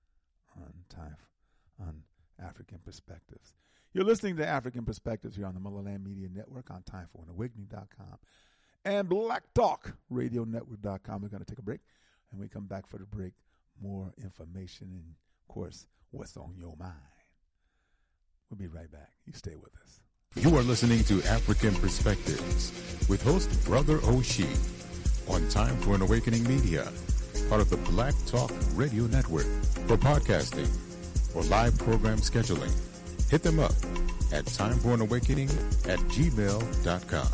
on African Perspectives. You're listening to African Perspectives here on the Motherland Media Network on TimeForAnAwakening.com and BlackTalkRadioNetwork.com. We're going to take a break, and we come back for the break. More information and, of course, what's on your mind. We'll be right back. You stay with us. You are listening to African Perspectives with host Brother Oshie on Time for an Awakening Media, part of the Black Talk Radio Network. For podcasting or live program scheduling, hit them up at timeforanawakening@gmail.com.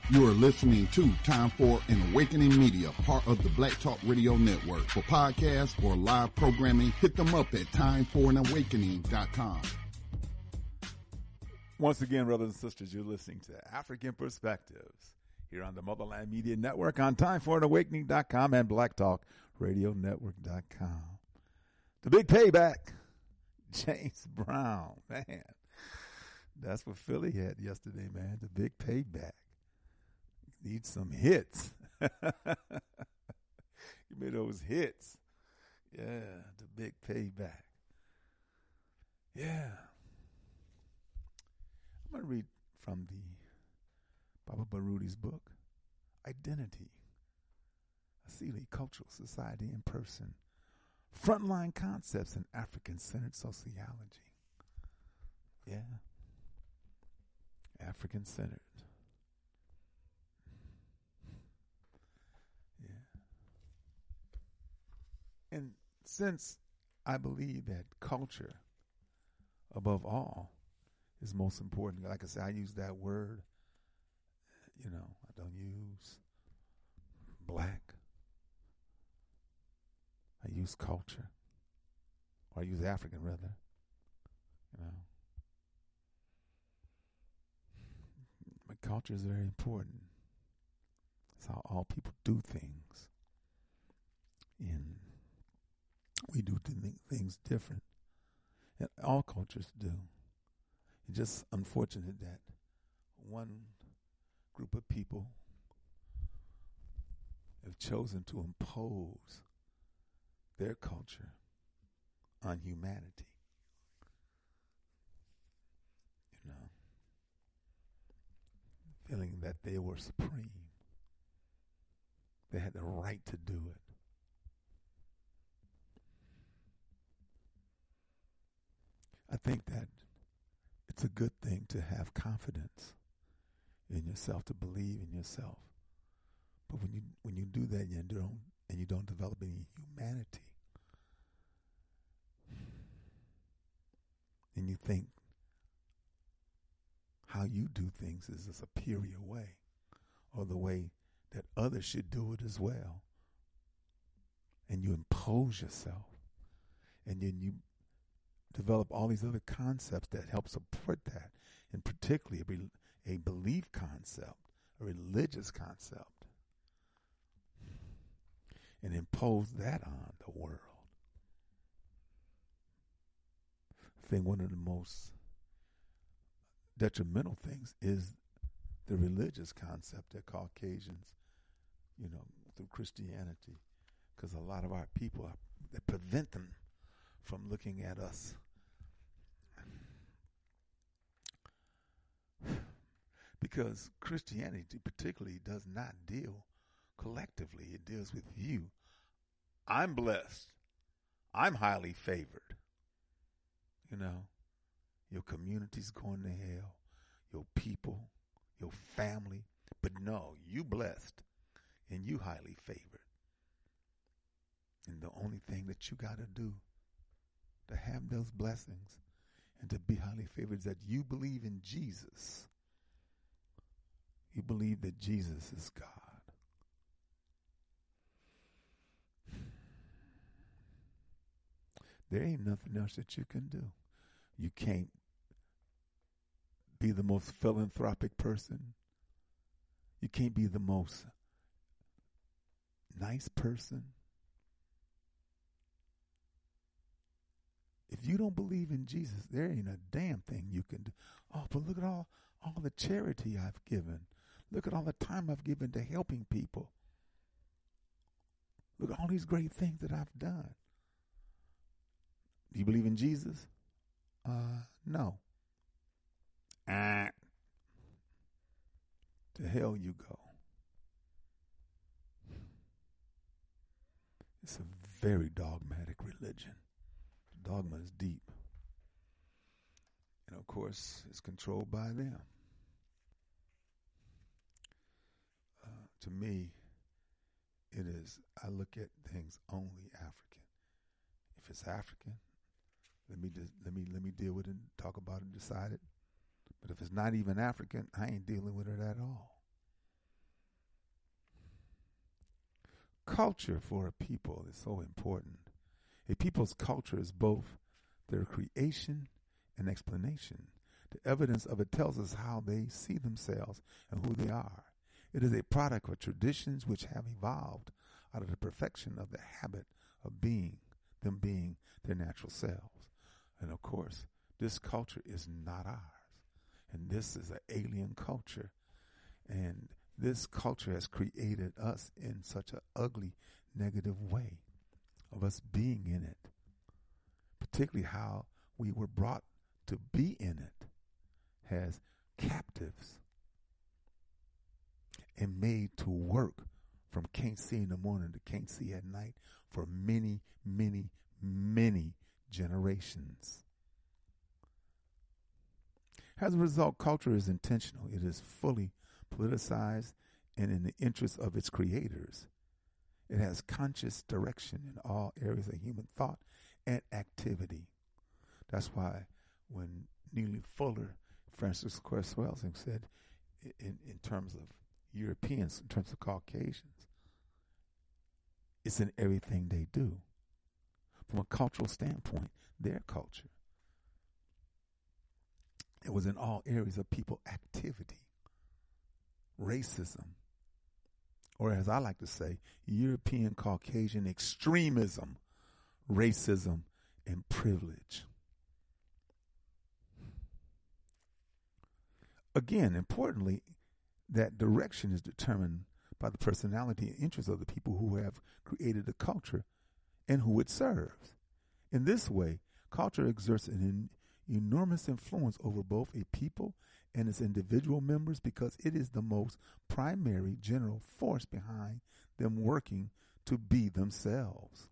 You are listening to Time for an Awakening Media, part of the Black Talk Radio Network. For podcasts or live programming, hit them up at timeforanawakening.com. Once again, brothers and sisters, you're listening to African Perspectives here on the Motherland Media Network on timeforanawakening.com and blacktalkradionetwork.com. The big payback, James Brown, man. That's what Philly had yesterday, man. The big payback. Need some hits. Give me those hits. Yeah, the big payback. Yeah. I'm going to read from the Baba Barudi's book, Identity, a Sealy Cultural Society in Person, Frontline Concepts in African-Centered Sociology. Yeah. African-centered. Yeah. And since I believe that culture, above all, is most important, like I said, I use that word, I don't use black. I use culture. Or I use African, rather. My culture is very important. It's how all people do things. And we do things different. And all cultures do. It's just unfortunate that one group of people have chosen to impose their culture on humanity. Feeling that they were supreme. They had the right to do it. I think that it's a good thing to have confidence in yourself, to believe in yourself. But when you do that and you don't develop any humanity, and you think how you do things is a superior way, or the way that others should do it as well, and you impose yourself, and then you develop all these other concepts that help support that, and particularly a belief concept, a religious concept, and impose that on the world. I think one of the most detrimental things is the religious concept that Caucasians, through Christianity, because a lot of our people, that prevent them from looking at us. Because Christianity particularly does not deal collectively. It deals with you. I'm blessed. I'm highly favored. Your community's going to hell. Your people, your family. But no, you blessed and you highly favored. And the only thing that you got to do to have those blessings and to be highly favored is that you believe in Jesus. You believe that Jesus is God. There ain't nothing else that you can do. You can't be the most philanthropic person. You can't be the most nice person. If you don't believe in Jesus, there ain't a damn thing you can do. Oh, but look at all the charity I've given. Look at all the time I've given to helping people. Look at all these great things that I've done. Do you believe in Jesus? No. To hell you go. It's a very dogmatic religion. The dogma is deep. And of course, it's controlled by them. To me, it is, I look at things only African. If it's African, let me deal with it and talk about it and decide it. But if it's not even African, I ain't dealing with it at all. Culture for a people is so important. A people's culture is both their creation and explanation. The evidence of it tells us how they see themselves and who they are. It is a product of traditions which have evolved out of the perfection of the habit of being, them being their natural selves. And of course, this culture is not ours. And this is an alien culture. And this culture has created us in such an ugly, negative way of us being in it. Particularly how we were brought to be in it as captives and made to work from can't see in the morning to can't see at night for many, many, many generations. As a result, culture is intentional. It is fully politicized and in the interest of its creators. It has conscious direction in all areas of human thought and activity. That's why when Neely Fuller, Francis Welsing said in terms of Europeans, in terms of Caucasians, it's in everything they do. From a cultural standpoint, their culture. It was in all areas of people activity. Racism, or as I like to say, European Caucasian extremism, racism, and privilege. Again, importantly, that direction is determined by the personality and interests of the people who have created the culture and who it serves. In this way, culture exerts an enormous influence over both a people and its individual members because it is the most primary general force behind them working to be themselves.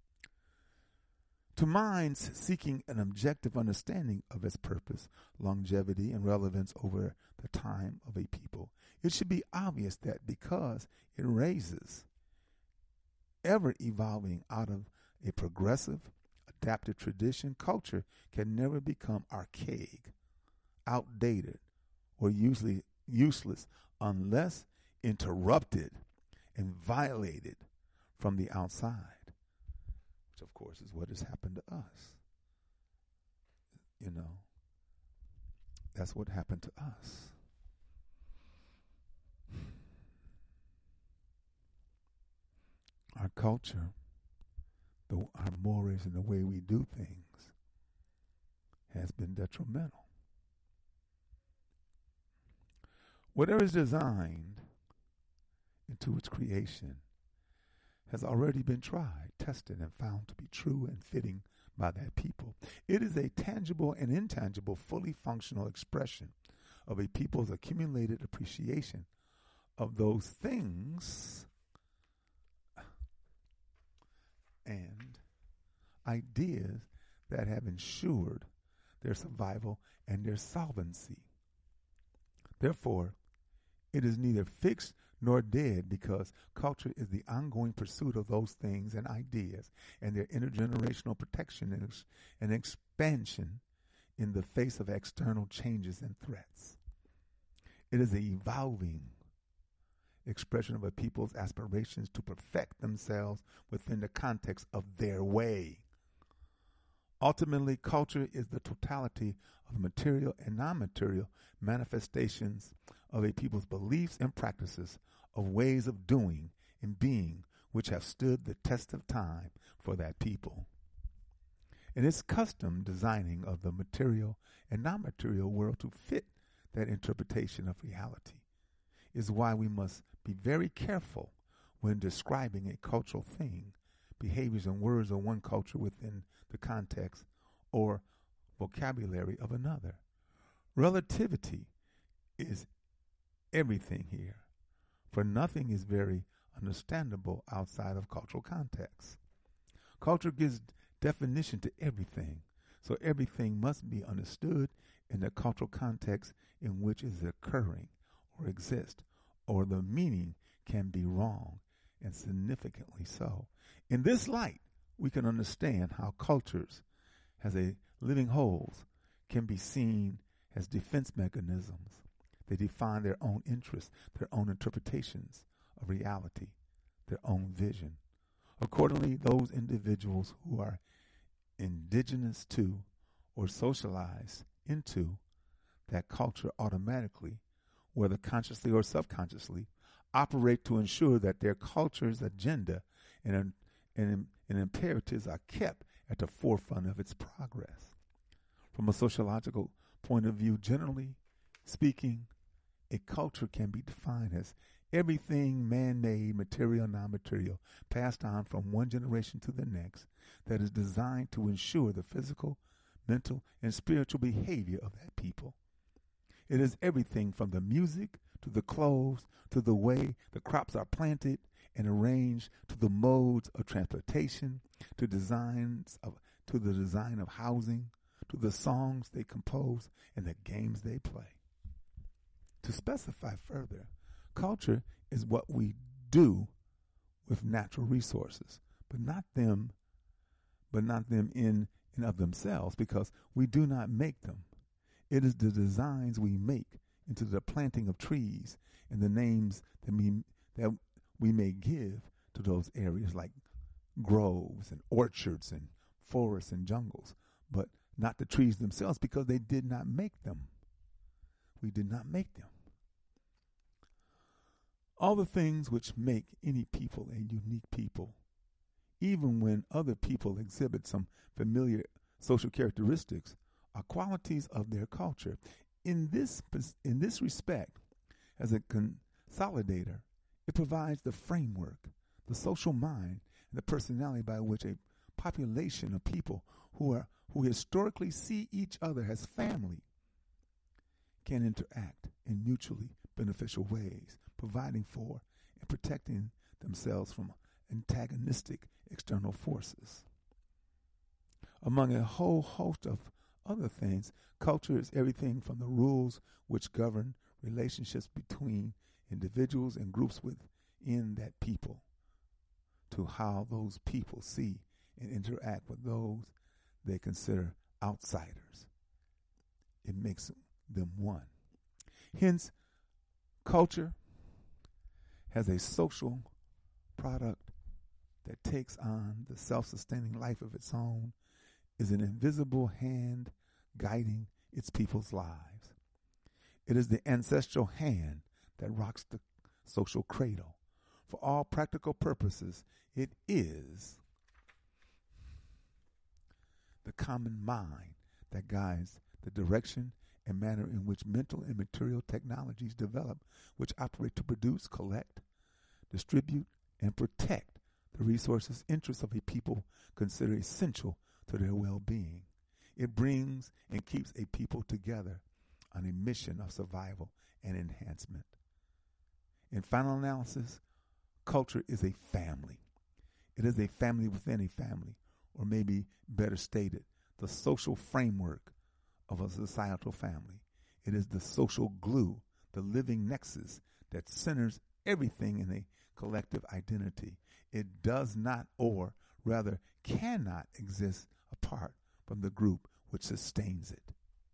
To minds seeking an objective understanding of its purpose, longevity, and relevance over the time of a people, it should be obvious that because it raises, ever evolving out of a progressive, adaptive tradition, culture can never become archaic, outdated, or usually useless unless interrupted and violated from the outside, which of course is what has happened to us. You know, that's what happened to us. Our culture, our mores and the way we do things has been detrimental. Whatever is designed into its creation has already been tried, tested, and found to be true and fitting by that people. It is a tangible and intangible, fully functional expression of a people's accumulated appreciation of those things and ideas that have ensured their survival and their solvency. Therefore, it is neither fixed nor dead because culture is the ongoing pursuit of those things and ideas and their intergenerational protection and expansion in the face of external changes and threats. It is an evolving expression of a people's aspirations to perfect themselves within the context of their way. Ultimately, culture is the totality of material and non-material manifestations of a people's beliefs and practices, of ways of doing and being which have stood the test of time for that people. And its custom designing of the material and non-material world to fit that interpretation of reality is why we must be very careful when describing a cultural thing, behaviors and words of one culture within the context or vocabulary of another. Relativity is everything here, for nothing is very understandable outside of cultural context. Culture gives definition to everything, so everything must be understood in the cultural context in which it is occurring or exists, or the meaning can be wrong, and significantly so. In this light, we can understand how cultures, as a living wholes, can be seen as defense mechanisms. They define their own interests, their own interpretations of reality, their own vision. Accordingly, those individuals who are indigenous to or socialized into that culture automatically, whether consciously or subconsciously, operate to ensure that their culture's agenda and imperatives are kept at the forefront of its progress. From a sociological point of view, generally speaking, a culture can be defined as everything man-made, material, non-material, passed on from one generation to the next that is designed to ensure the physical, mental, and spiritual behavior of that people. It is everything from the music to the clothes to the way the crops are planted and arranged to the modes of transportation to the design of housing to the songs they compose and the games they play. To specify further, culture is what we do with natural resources, but not them in and of themselves, because we do not make them. It is the designs we make into the planting of trees and the names that we may give to those areas, like groves and orchards and forests and jungles, but not the trees themselves, because they did not make them. We did not make them. All the things which make any people a unique people, even when other people exhibit some familiar social characteristics, are qualities of their culture. In this respect, as a consolidator, it provides the framework, the social mind, and the personality by which a population of people who historically see each other as family can interact in mutually beneficial ways, providing for and protecting themselves from antagonistic external forces. Among a whole host of other things, culture is everything from the rules which govern relationships between individuals and groups within that people to how those people see and interact with those they consider outsiders. It makes them one. Hence, culture has a social product that takes on the self-sustaining life of its own, is an invisible hand guiding its people's lives. It is the ancestral hand that rocks the social cradle. For all practical purposes, it is the common mind that guides the direction and manner in which mental and material technologies develop, which operate to produce, collect, distribute, and protect the resources, interests of a people considered essential to their well-being. It brings and keeps a people together on a mission of survival and enhancement. In final analysis, culture is a family. It is a family within a family, or maybe better stated, the social framework of a societal family. It is the social glue, the living nexus that centers everything in a collective identity. It does not, or rather cannot, exist apart from the group which sustains it.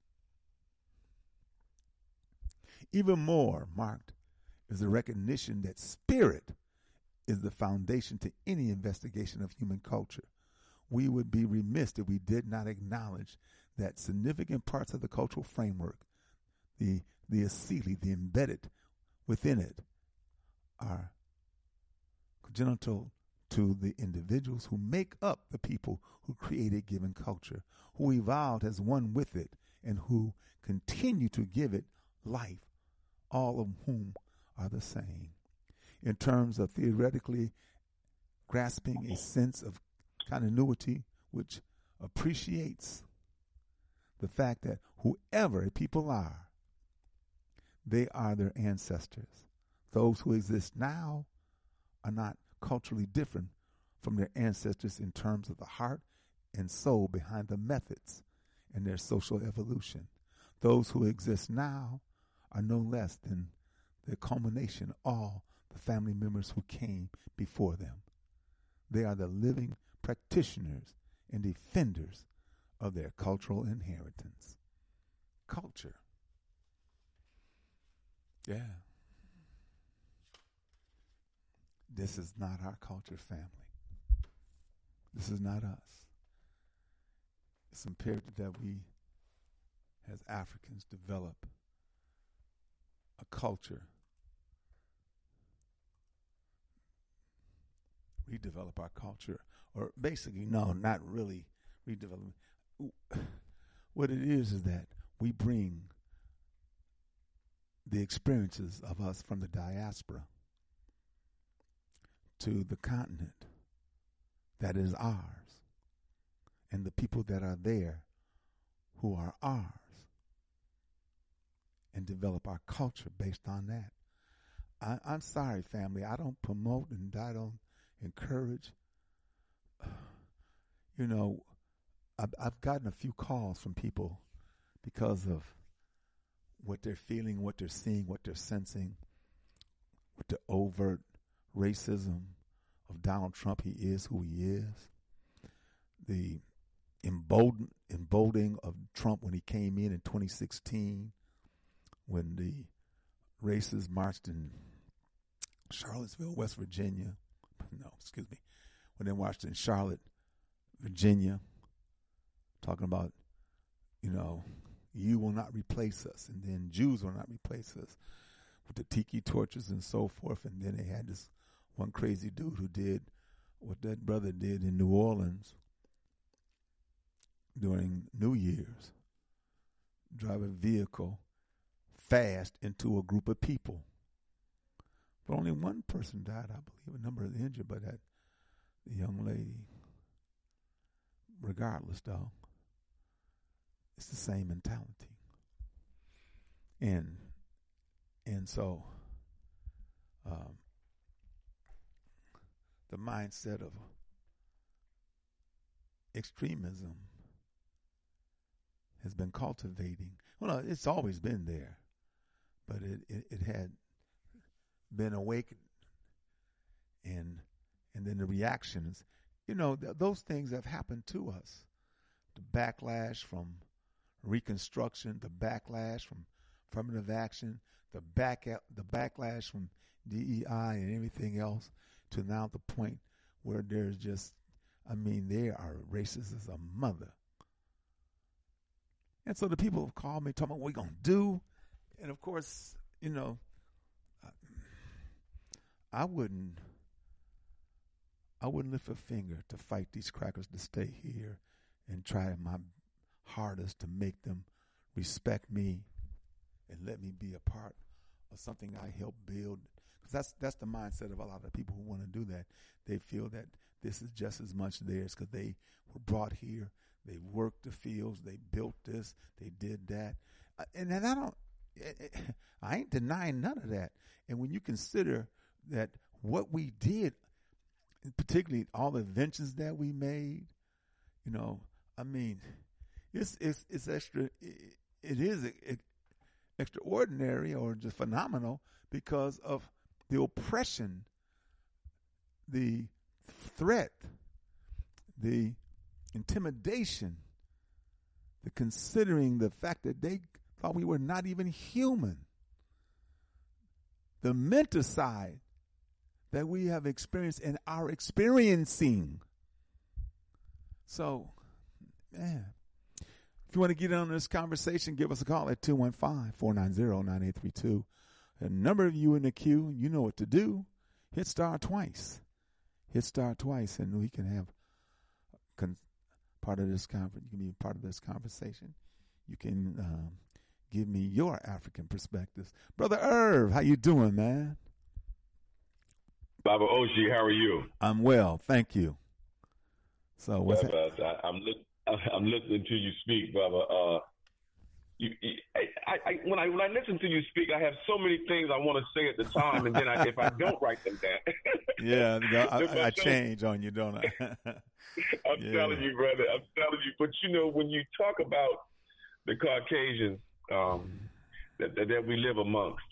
Even more marked is the recognition that spirit is the foundation to any investigation of human culture. We would be remiss if we did not acknowledge that significant parts of the cultural framework, the asili, the embedded within it, are congenital to the individuals who make up the people who create a given culture, who evolved as one with it, and who continue to give it life, all of whom are the same. In terms of theoretically grasping a sense of continuity which appreciates the fact that whoever a people are, they are their ancestors. Those who exist now are not culturally different from their ancestors in terms of the heart and soul behind the methods in their social evolution. Those who exist now are no less than the culmination of all the family members who came before them. They are the living practitioners and defenders of their cultural inheritance. Culture. Yeah. This is not our culture, family. This is not us. It's imperative that we, as Africans, develop a culture, redevelop our culture, or basically, no, not really redevelop. What it is that we bring the experiences of us from the diaspora to the continent that is ours, and the people that are there who are ours, and develop our culture based on that. I'm sorry, family. I don't promote and I don't encourage. You know, I've gotten a few calls from people because of what they're feeling, what they're seeing, what they're sensing, with the overt racism of Donald Trump. He is who he is. The emboldening of Trump when he came in 2016, when the racists marched in Charlottesville, West Virginia. When they marched in Charlotte, Virginia, talking about, you will not replace us, and then Jews will not replace us, with the tiki torches and so forth. And then they had this one crazy dude who did what that brother did in New Orleans during New Year's, drive a vehicle fast into a group of people. But only one person died, I believe, a number of injured by that young lady. Regardless, though, it's the same mentality. And so the mindset of extremism has been cultivating. Well, it's always been there, but it had been awakened. And then the reactions, those things have happened to us. The backlash from Reconstruction, the backlash from affirmative action, the backlash from DEI and everything else, to now the point where there's just, they are racist as a mother. And so the people have called me, talking about what we're going to do. And of course, I wouldn't lift a finger to fight these crackers to stay here and try my hardest to make them respect me and let me be a part of something I helped build. Because that's the mindset of a lot of people who want to do that. They feel that this is just as much theirs because they were brought here, they worked the fields, they built this, they did that. And then I ain't denying none of that. And when you consider that what we did, particularly all the inventions that we made, it's extra. It is extraordinary or just phenomenal because of the oppression, the threat, the intimidation, the considering the fact that they thought we were not even human, the mental side that we have experienced and are experiencing. So, man, if you want to get on this conversation, give us a call at 215-490-9832. A number of you in the queue, you know what to do. Hit star twice. And we can have part of this conference. You can be part of this conversation. You can give me your African perspectives. Brother Irv, how you doing, man? Baba Oshi, how are you? I'm well, thank you. So what's I'm listening to you speak, Baba. When I listen to you speak, I have so many things I want to say at the time, and then if I don't write them down, I change on you, don't I? I'm telling you, brother. I'm telling you. But when you talk about the Caucasians that we live amongst,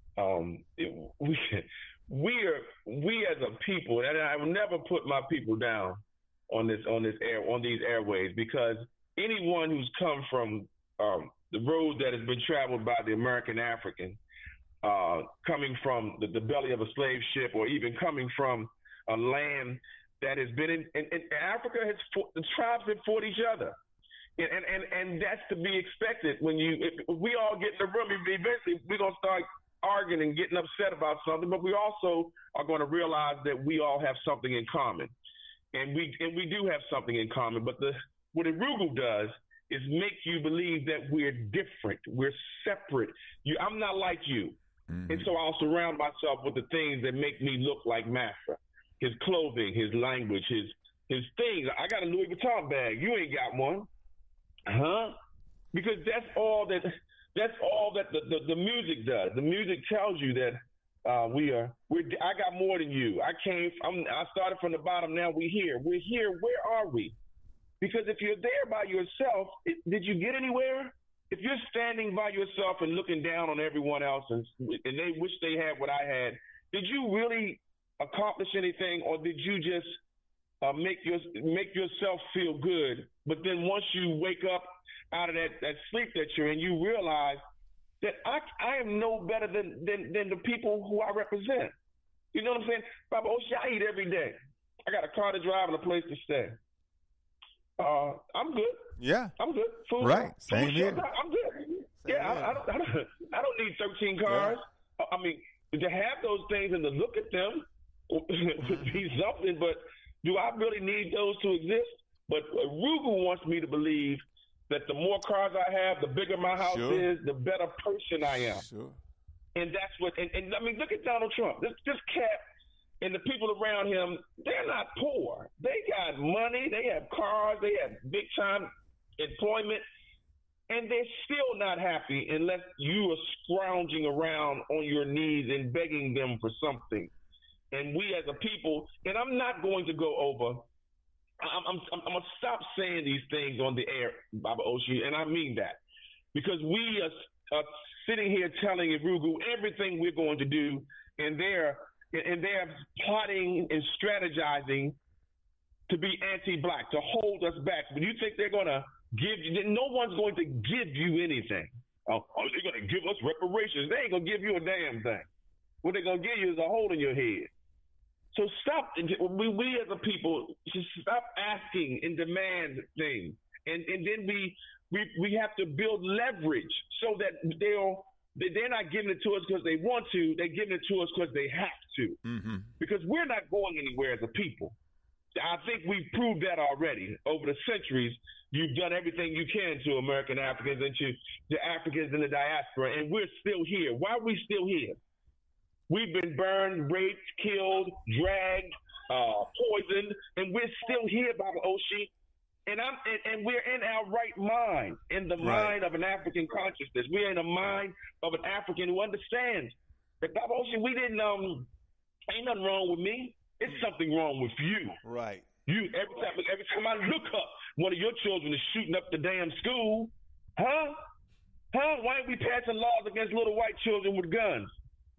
we as a people, and I will never put my people down on these airways, because anyone who's come from the road that has been traveled by the American African coming from the belly of a slave ship, or even coming from a land that has been in Africa. The tribes have fought each other. And that's to be expected. If we all get in the room, eventually we're going to start arguing and getting upset about something, but we also are going to realize that we all have something in common. And we do have something in common. But what Irugu does is make you believe that we're different. We're separate. I'm not like you. Mm-hmm. And so I'll surround myself with the things that make me look like Massa. His clothing, his language, his things. I got a Louis Vuitton bag. You ain't got one. Huh? Because that's all that the music does. The music tells you that I got more than you. I started from the bottom, now we're here. We're here. Where are we? Because if you're there by yourself, did you get anywhere? If you're standing by yourself and looking down on everyone else and they wish they had what I had, did you really accomplish anything, or did you just make yourself feel good? But then once you wake up out of that sleep that you're in, you realize that I am no better than the people who I represent. You know what I'm saying? Baba Oshi, I eat every day. I got a car to drive and a place to stay. I'm good. Yeah, I'm good. Food, right. Same here. I'm good. I don't need 13 cars. Yeah. I mean, to have those things and to look at them would be something, but do I really need those to exist? But Irugu wants me to believe that the more cars I have, the bigger my house is, the better person I am. Sure. And that's what, and I mean, look at Donald Trump. This cat and the people around him, they're not poor. They got money, they have cars, they have big time employment, and they're still not happy unless you are scrounging around on your knees and begging them for something. And we as a people, and I'm not going to go over, I'm going to stop saying these things on the air, Baba Oshi, and I mean that. Because we are sitting here telling Irugu everything we're going to do, and they're plotting and strategizing to be anti-black, to hold us back. But you think they're going to give you, no one's going to give you anything. Oh, they're going to give us reparations. They ain't going to give you a damn thing. What they're going to give you is a hole in your head. So stop, we as a people should stop asking and demand things. And then we have to build leverage so that they're not giving it to us because they want to, they're giving it to us because they have to. Mm-hmm. Because we're not going anywhere as a people. I think we've proved that already. Over the centuries, you've done everything you can to American Africans and to Africans in the diaspora, and we're still here. Why are we still here? We've been burned, raped, killed, dragged, poisoned, and we're still here, Baba Oshi. And we're in our right mind, in the mind of an African consciousness. We're in the mind of an African who understands that, Baba Oshi, we didn't, ain't nothing wrong with me. It's something wrong with you. Right. Every time I look up, one of your children is shooting up the damn school. Huh? Why ain't we passing laws against little white children with guns?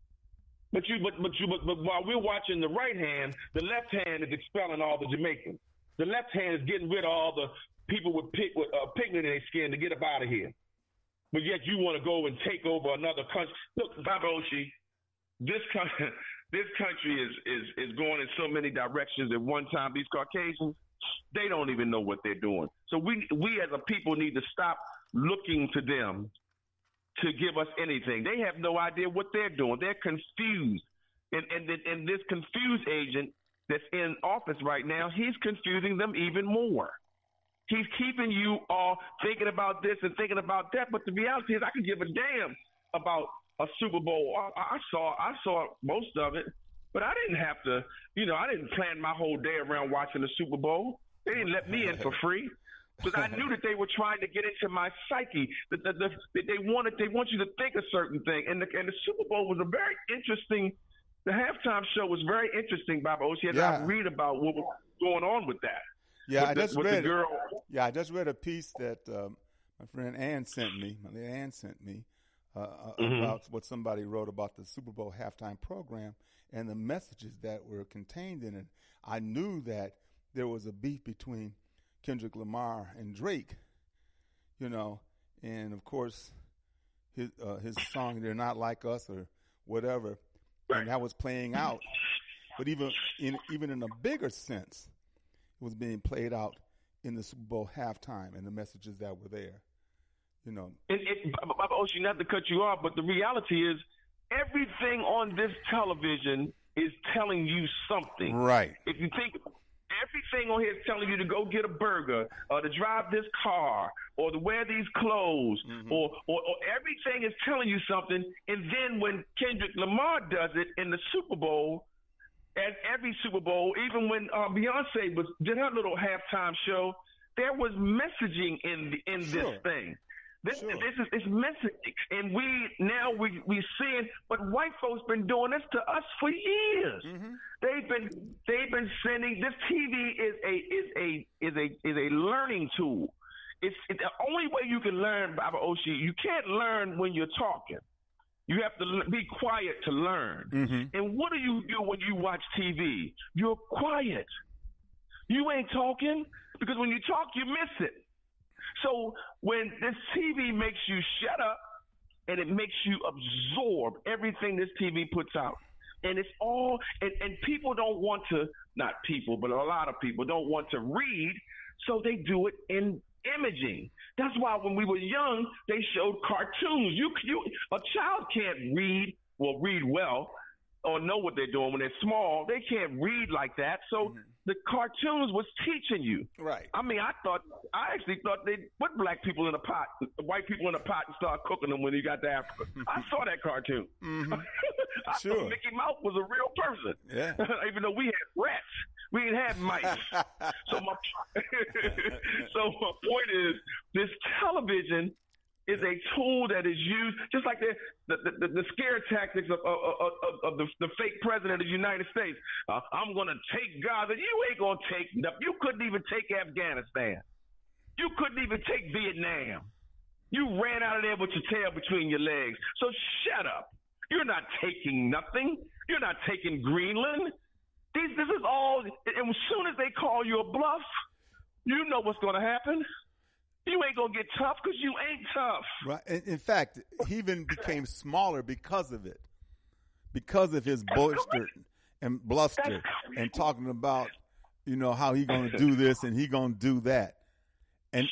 But while we're watching the right hand, the left hand is expelling all the Jamaicans. The left hand is getting rid of all the people with pigment in their skin to get up out of here. But yet you want to go and take over another country. Look, Baba Oshi, this country is going in so many directions at one time. These Caucasians, they don't even know what they're doing. So we as a people need to stop looking to them to give us anything. They have no idea what they're doing. They're confused. And this confused agent that's in office right now, he's confusing them even more. He's keeping you all thinking about this and thinking about that. But the reality is I can give a damn about a Super Bowl. I saw most of it, but I didn't have to, I didn't plan my whole day around watching the Super Bowl. They didn't let me in for free. Because I knew that they were trying to get into my psyche. That they want you to think a certain thing. And the Super Bowl was a very interesting. The halftime show was very interesting, Baba Oshi. As I read about what was going on with that. Yeah, I just read a piece that my friend Ann sent me. About what somebody wrote about the Super Bowl halftime program and the messages that were contained in it. I knew that there was a beef between Kendrick Lamar and Drake, and of course his song "They're Not Like Us" or whatever, and that was playing out. But even in a bigger sense, it was being played out in the Super Bowl halftime and the messages that were there. You know, Oshie, not to cut you off, but the reality is everything on this television is telling you something. Right. If you think everything on here is telling you to go get a burger, or to drive this car, or to wear these clothes, or everything is telling you something. And then when Kendrick Lamar does it in the Super Bowl, at every Super Bowl, even when Beyonce did her little halftime show, there was messaging in this thing. This is messaging, and we seeing, but white folks been doing this to us for years. Mm-hmm. They've been sending this. TV is a learning tool. It's the only way you can learn, Baba Oshie. You can't learn when you're talking. You have to be quiet to learn. Mm-hmm. And what do you do when you watch TV? You're quiet. You ain't talking, because when you talk, you miss it. So when this TV makes you shut up and it makes you absorb everything this TV puts out, and it's all, and people don't want to, not people, but a lot of people don't want to read, so they do it in imaging. That's why when we were young, they showed cartoons. A child can't read well, or know what they're doing when they're small. They can't read like that. So the cartoons was teaching you. Right. I mean, I actually thought they put black people in a pot, white people in a pot, and start cooking them when you got to Africa. I saw that cartoon. Mm-hmm. I thought Mickey Mouse was a real person. Yeah. Even though we had rats. We didn't have mice. So my point is, this television is a tool that is used, just like the scare tactics of the fake president of the United States. I'm going to take Gaza. You ain't going to take nothing. You couldn't even take Afghanistan. You couldn't even take Vietnam. You ran out of there with your tail between your legs. So shut up. You're not taking nothing. You're not taking Greenland. This is all, and as soon as they call you a bluff, you know what's going to happen. You ain't going to get tough because you ain't tough. Right. In fact, he even became smaller because of it, because of his boister and bluster and talking about, you know, how he going to do this and he going to do that. And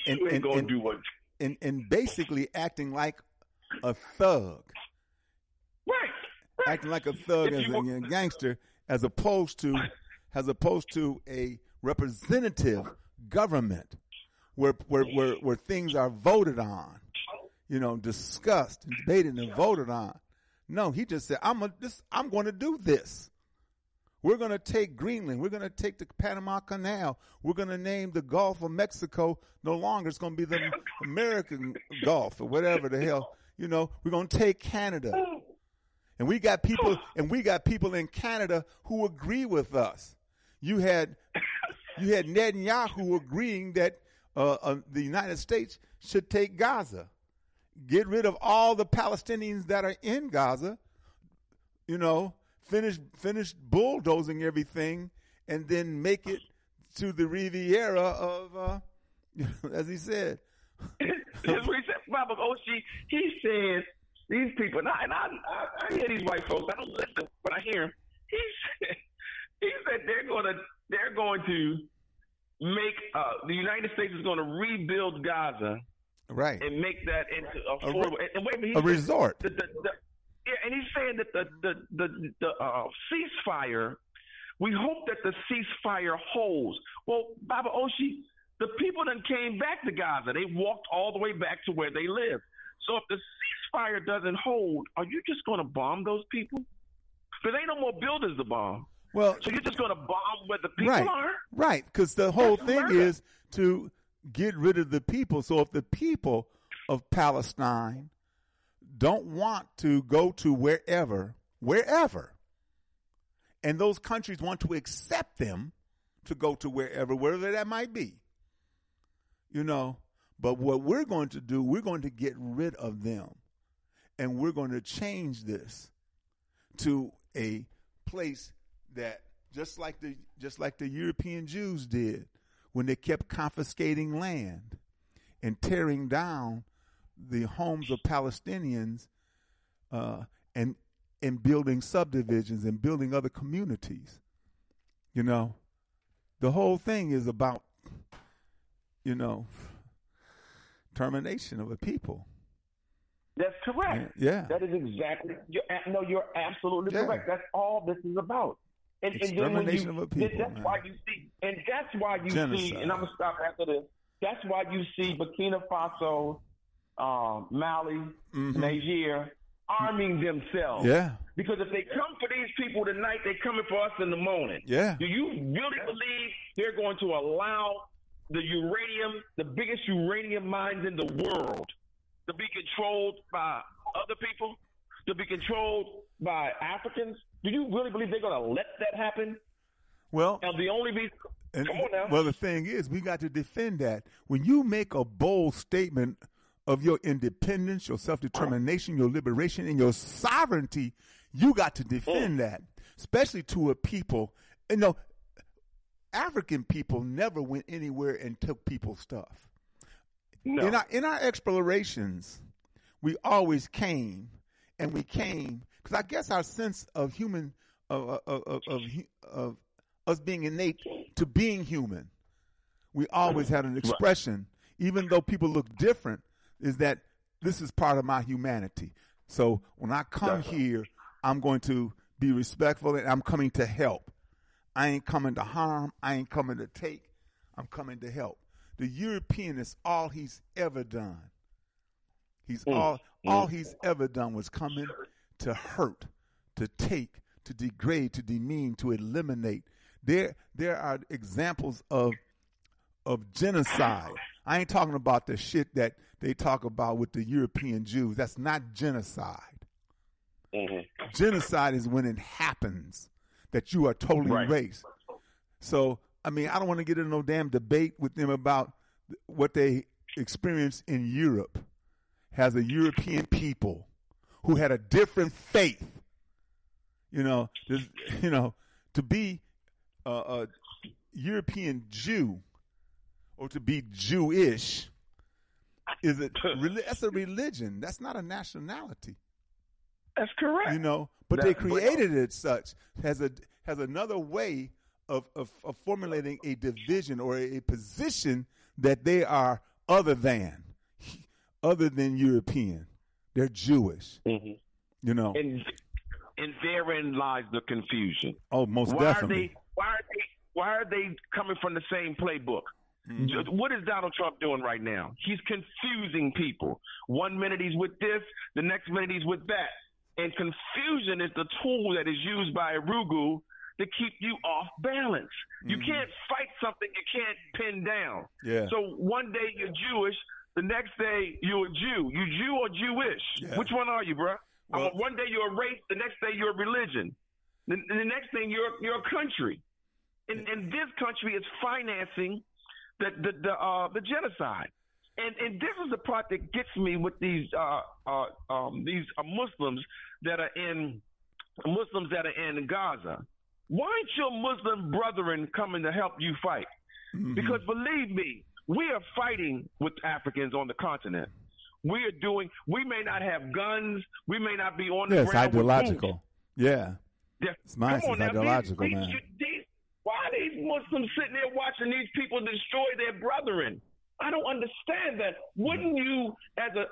basically acting like a thug. Right. Acting like a thug as a gangster, as opposed to a representative government where things are voted on, you know, discussed and debated and voted on. No, he just said, I'm going to do this. We're going to take Greenland. We're going to take the Panama Canal. We're going to name the Gulf of Mexico no longer. It's going to be the American Gulf or whatever the hell. You know, we're going to take Canada. And we got people in Canada who agree with us. You had Netanyahu agreeing that the United States should take Gaza, get rid of all the Palestinians that are in Gaza, you know, finish bulldozing everything, and then make it to the Riviera of, as he said. That's what he said, Baba Oshie. He says these people, and I hear these white folks. I don't listen, but I hear him. He said they're going to make the United States is going to rebuild Gaza, right, and make that into affordable. And wait a minute, a resort. Yeah, and he's saying that the ceasefire. We hope that the ceasefire holds. Well, Baba Oshie, the people that came back to Gaza, they walked all the way back to where they live. So if the ceasefire doesn't hold, are you just going to bomb those people? There ain't no more buildings to bomb. Well, so you're just going to bomb where the people are? Right, because the whole thing is to get rid of the people. So if the people of Palestine don't want to go to wherever, and those countries want to accept them to go to wherever that might be, you know, but what we're going to do, we're going to get rid of them, and we're going to change this to a place that just like the European Jews did when they kept confiscating land and tearing down the homes of Palestinians, and and building subdivisions and building other communities. You know, the whole thing is about, you know, termination of a people. That's correct. Yeah. That is exactly. You're absolutely correct. That's all this is about. And extermination then of a people. That's why you see, and that's why you see. And I'm gonna stop after this. That's why you see Burkina Faso, Mali, Niger arming themselves. Yeah. Because if they come for these people tonight, they're coming for us in the morning. Yeah. Do you really believe they're going to allow the uranium, the biggest uranium mines in the world, to be controlled by other people, to be controlled by Africans? Do you really believe they're going to let that happen? Well, and the only reason, come on now. Well, the thing is, we got to defend that. When you make a bold statement of your independence, your self-determination, your liberation, and your sovereignty, you got to defend that, especially to a people. You know, African people never went anywhere and took people's stuff. No. In our explorations, we always came, and we came because I guess our sense of human of us being innate to being human, we always had an expression, even though people look different, is that this is part of my humanity. So when I come here, I'm going to be respectful and I'm coming to help. I ain't coming to harm. I ain't coming to take. I'm coming to help. The European is all he's ever done. All he's ever done was coming to hurt, to take, to degrade, to demean, to eliminate. There are examples of genocide. I ain't talking about the shit that they talk about with the European Jews. That's not genocide. Genocide is when it happens that you are totally erased. So, I mean, I don't want to get into no damn debate with them about what they experienced in Europe as a European people who had a different faith. To be a European Jew or to be Jewish that's a religion. That's not a nationality. That's correct. But they created it such has another way of formulating a division or a position that they are other than European. They're Jewish. And therein lies the confusion. Oh, most definitely. Why are they coming from the same playbook? What is Donald Trump doing right now? He's confusing people. 1 minute he's with this, the next minute he's with that. And confusion is the tool that is used by Urugu to keep you off balance. You can't fight something you can't pin down. Yeah. So one day you're Jewish, the next day you're a Jew. You Jew or Jewish? Yeah. Which one are you, bro? Well, one day you're a race, the next day you're a religion. The next thing you're a country. And this country is financing the genocide. And this is the part that gets me with these Muslims that are in Gaza. Why ain't your Muslim brethren coming to help you fight? Because believe me, we are fighting with Africans on the continent. We may not have guns. We may not be on the ground. It's ideological. Yeah. It's nice. It's ideological, man. Why are these Muslims sitting there watching these people destroy their brethren? I don't understand that. Wouldn't you, as a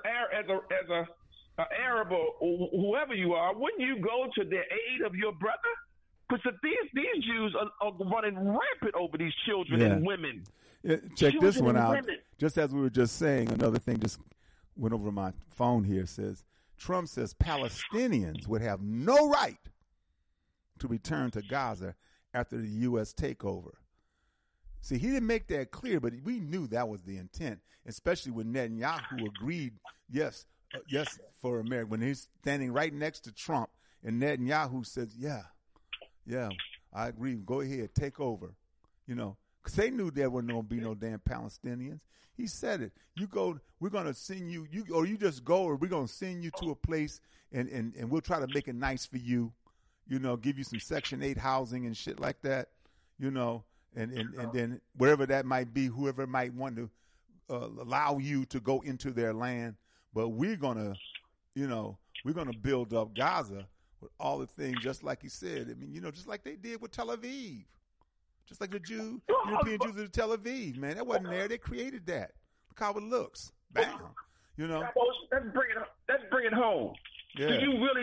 Arab or whoever you are, wouldn't you go to the aid of your brother? Because these Jews are running rampant over these children and women. Check this one out. Just as we were just saying, another thing just went over my phone here. Says Trump says Palestinians would have no right to return to Gaza after the U.S. takeover. See, he didn't make that clear, but we knew that was the intent, especially when Netanyahu agreed, yes, for America. When he's standing right next to Trump, and Netanyahu says, yeah, I agree. Go ahead, take over. Because they knew there were going to be no damn Palestinians. He said it. You go, we're going to send you, or you just go, or we're going to send you to a place, and we'll try to make it nice for you. Give you some Section 8 housing and shit like that, and then wherever that might be, whoever might want to allow you to go into their land. But we're gonna build up Gaza with all the things, just like you said. I mean, just like they did with Tel Aviv. Just like the European Jews of Tel Aviv, man. That wasn't there. They created that. Look how it looks. Bam. Let's bring it home. Yeah. Do you really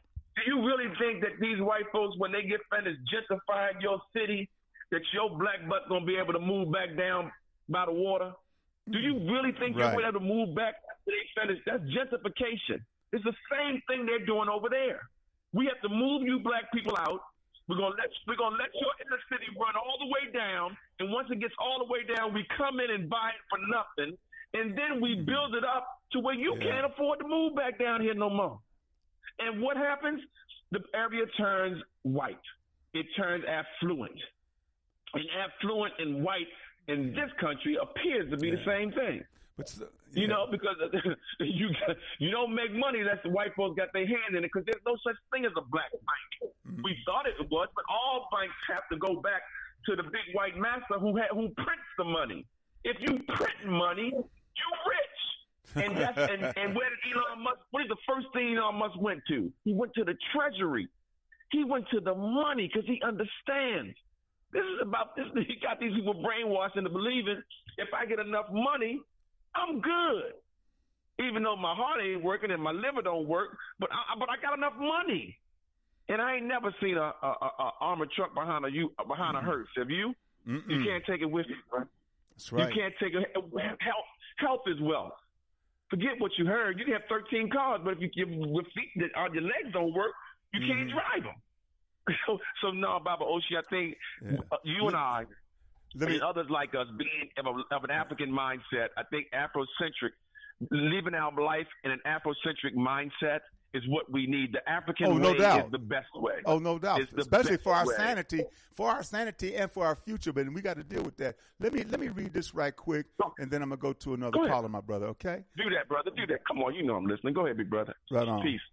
think that these white folks, when they get finished gentrifying your city, that your black butt gonna be able to move back down by the water? Do you really think you're able to move back after they finish? That's gentrification. It's the same thing they're doing over there. We have to move you black people out. We're gonna let your inner city run all the way down, and once it gets all the way down, we come in and buy it for nothing, and then we build it up to where you can't afford to move back down here no more. And what happens? The area turns white. It turns affluent. And affluent and white in this country appears to be the same thing. But because you don't make money unless the white folks got their hand in it, because there's no such thing as a black bank. Mm-hmm. We thought it was, but all banks have to go back to the big white master who prints the money. If you print money, you're rich. And where did Elon Musk? What is the first thing Elon Musk went to? He went to the Treasury. He went to the money because he understands. This is about this. He got these people brainwashed into believing if I get enough money, I'm good. Even though my heart ain't working and my liver don't work, but I got enough money. And I ain't never seen a armored truck behind a hearse. Have you? Mm-mm. You can't take it with you, right? That's right. You can't take it. Health is wealth. Forget what you heard. You can have 13 cars, but if your feet or your legs don't work, you can't drive them. So no, Baba Oshi, I think you and I and others like us being of an African mindset, I think Afrocentric, living our life in an Afrocentric mindset is what we need. The African way is the best way. Oh, no doubt. Especially for our sanity, and for our future. But we got to deal with that. Let me read this right quick, and then I'm going to go to another caller, my brother, okay? Do that, brother. Do that. Come on, you know I'm listening. Go ahead, big brother. Right on. Peace.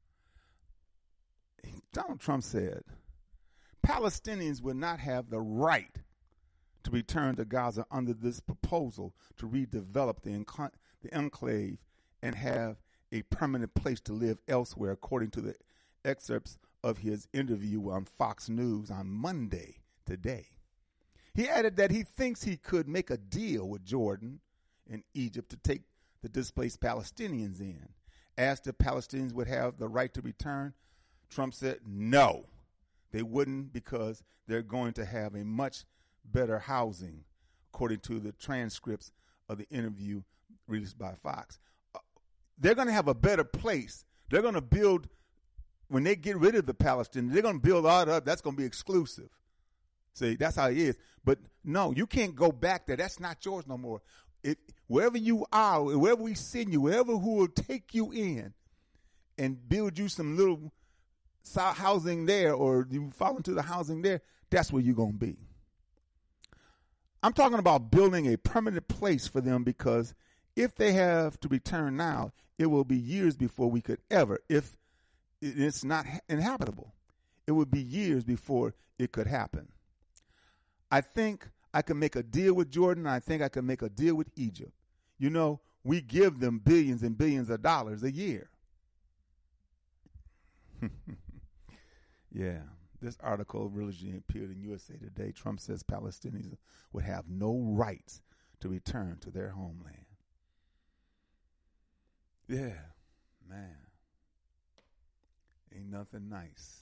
Donald Trump said, Palestinians would not have the right to return to Gaza under this proposal to redevelop the enclave and have a permanent place to live elsewhere, according to the excerpts of his interview on Fox News on Monday today. He added that he thinks he could make a deal with Jordan and Egypt to take the displaced Palestinians in. Asked if Palestinians would have the right to return, Trump said no, they wouldn't, because they're going to have a much better housing, according to the transcripts of the interview released by Fox. They're going to have a better place. They're going to build, when they get rid of the Palestinians, they're going to build all that up. That's going to be exclusive. See, that's how it is. But no, you can't go back there. That's not yours no more. Wherever you are, wherever we send you, wherever who will take you in and build you some little housing there, or you fall into the housing there, that's where you're going to be. I'm talking about building a permanent place for them, because if they have to return now, it will be years before we could ever, if it's not inhabitable, it would be years before it could happen. I think I can make a deal with Jordan. I think I can make a deal with Egypt. We give them billions and billions of dollars a year. Yeah. This article originally appeared in USA Today. Trump says Palestinians would have no rights to return to their homeland. Yeah, man. Ain't nothing nice.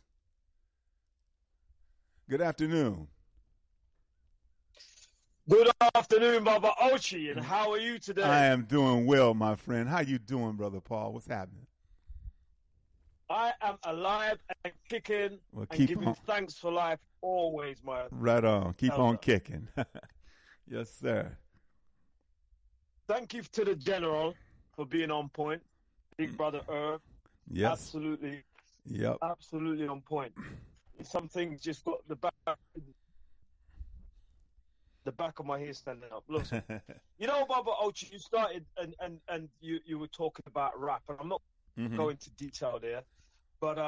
Good afternoon. Good afternoon, Baba Ochi, and how are you today? I am doing well, my friend. How you doing, Brother Paul? What's happening? I am alive and kicking, and giving thanks for life always, my right on. Keep on kicking. Yes, sir. Thank you to the General for being on point. Big Brother Irv. Yes. Absolutely. Yep. Absolutely on point. Some things just got the back of my hair standing up. Listen, Baba Ochi, you started and you were talking about rap, and I'm not going into detail there, but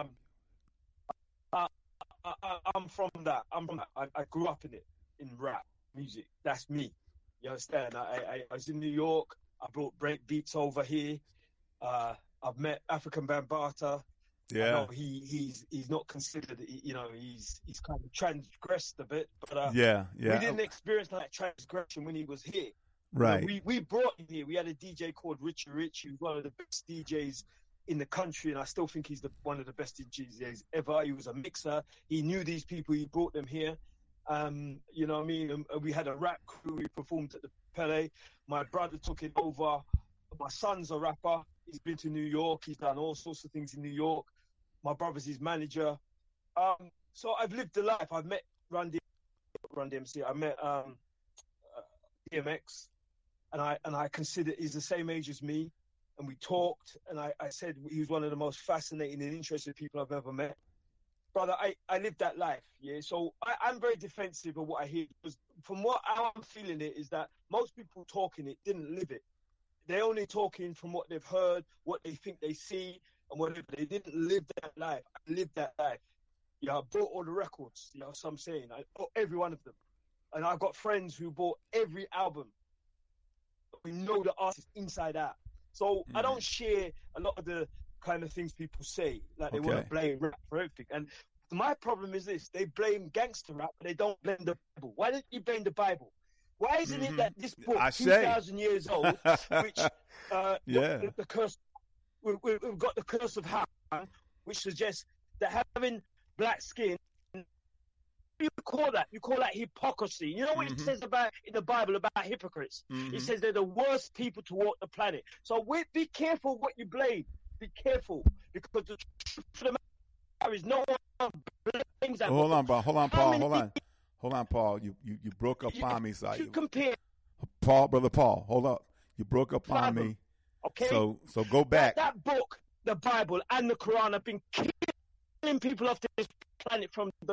I'm from that. I grew up in it, in rap music. That's me. You understand? I was in New York. I brought break beats over here. I've met African Bambaataa. I know he's not considered, you know, he's kind of transgressed a bit, but we didn't experience that transgression when he was here. Right. You know, we brought him here. We had a DJ called Richie Rich, who's one of the best DJs in the country, and I still think he's one of the best DJs ever. He was a mixer. He knew these people. He brought them here. You know what I mean? We had a rap crew. We performed at the Pele. My brother took it over. My son's a rapper. He's been to New York. He's done all sorts of things in New York. My brother's his manager. So I've lived the life. I've met Run DMC. I met DMX, and I consider he's the same age as me. And we talked, and I said he was one of the most fascinating and interesting people I've ever met. Brother, I lived that life, yeah. So I'm very defensive of what I hear, because from how I'm feeling it is that most people talking it didn't live it. They're only talking from what they've heard, what they think they see, and whatever. They didn't live that life. I lived that life. Yeah, I bought all the records, you know, so I'm saying. I bought every one of them. And I've got friends who bought every album. We know the artist inside out. So I don't share a lot of the kind of things people say, like they want to blame rap for everything. And my problem is this: they blame gangster rap, but they don't blame the Bible. Why don't you blame the Bible? Why isn't it that this book, 2,000 years old, which the curse, we've got the curse of Ham, which suggests that having black skin, you call that hypocrisy. You know what it says about in the Bible about hypocrites? It says they're the worst people to walk the planet. So be careful what you blame. Be careful, because the truth of the matter is no one blames that. Hold on, Paul. You broke up on me, so you compare. Brother Paul, hold up. You broke up on me. Okay. So go back. That book, the Bible, and the Quran have been killing people off this planet from the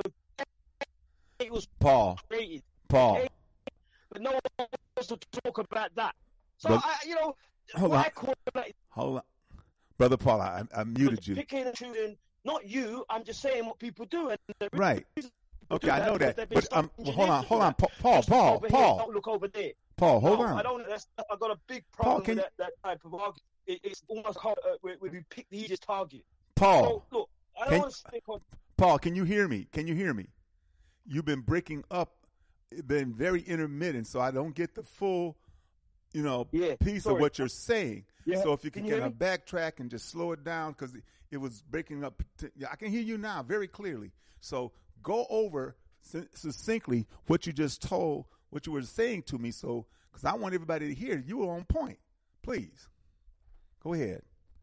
it was created. Paul. Okay? But no one wants to talk about that. So hold on. Brother Paul, I muted you. Picking and choosing, not you. I'm just saying what people do. Right. Okay, I know that. But hold on, Paul. Don't look over there. Paul, hold on. I got a big problem with that type of argument. It's almost where we pick the easiest target. Paul, so, look, I don't want to stick on. Paul, can you hear me? You've been breaking up, been very intermittent, so I don't get the full, piece of what you're saying. Yeah. So if you can backtrack and just slow it down, because it was breaking up. I can hear you now very clearly. So go over succinctly what you were saying to me, so because I want everybody to hear you were on point. Please, go ahead.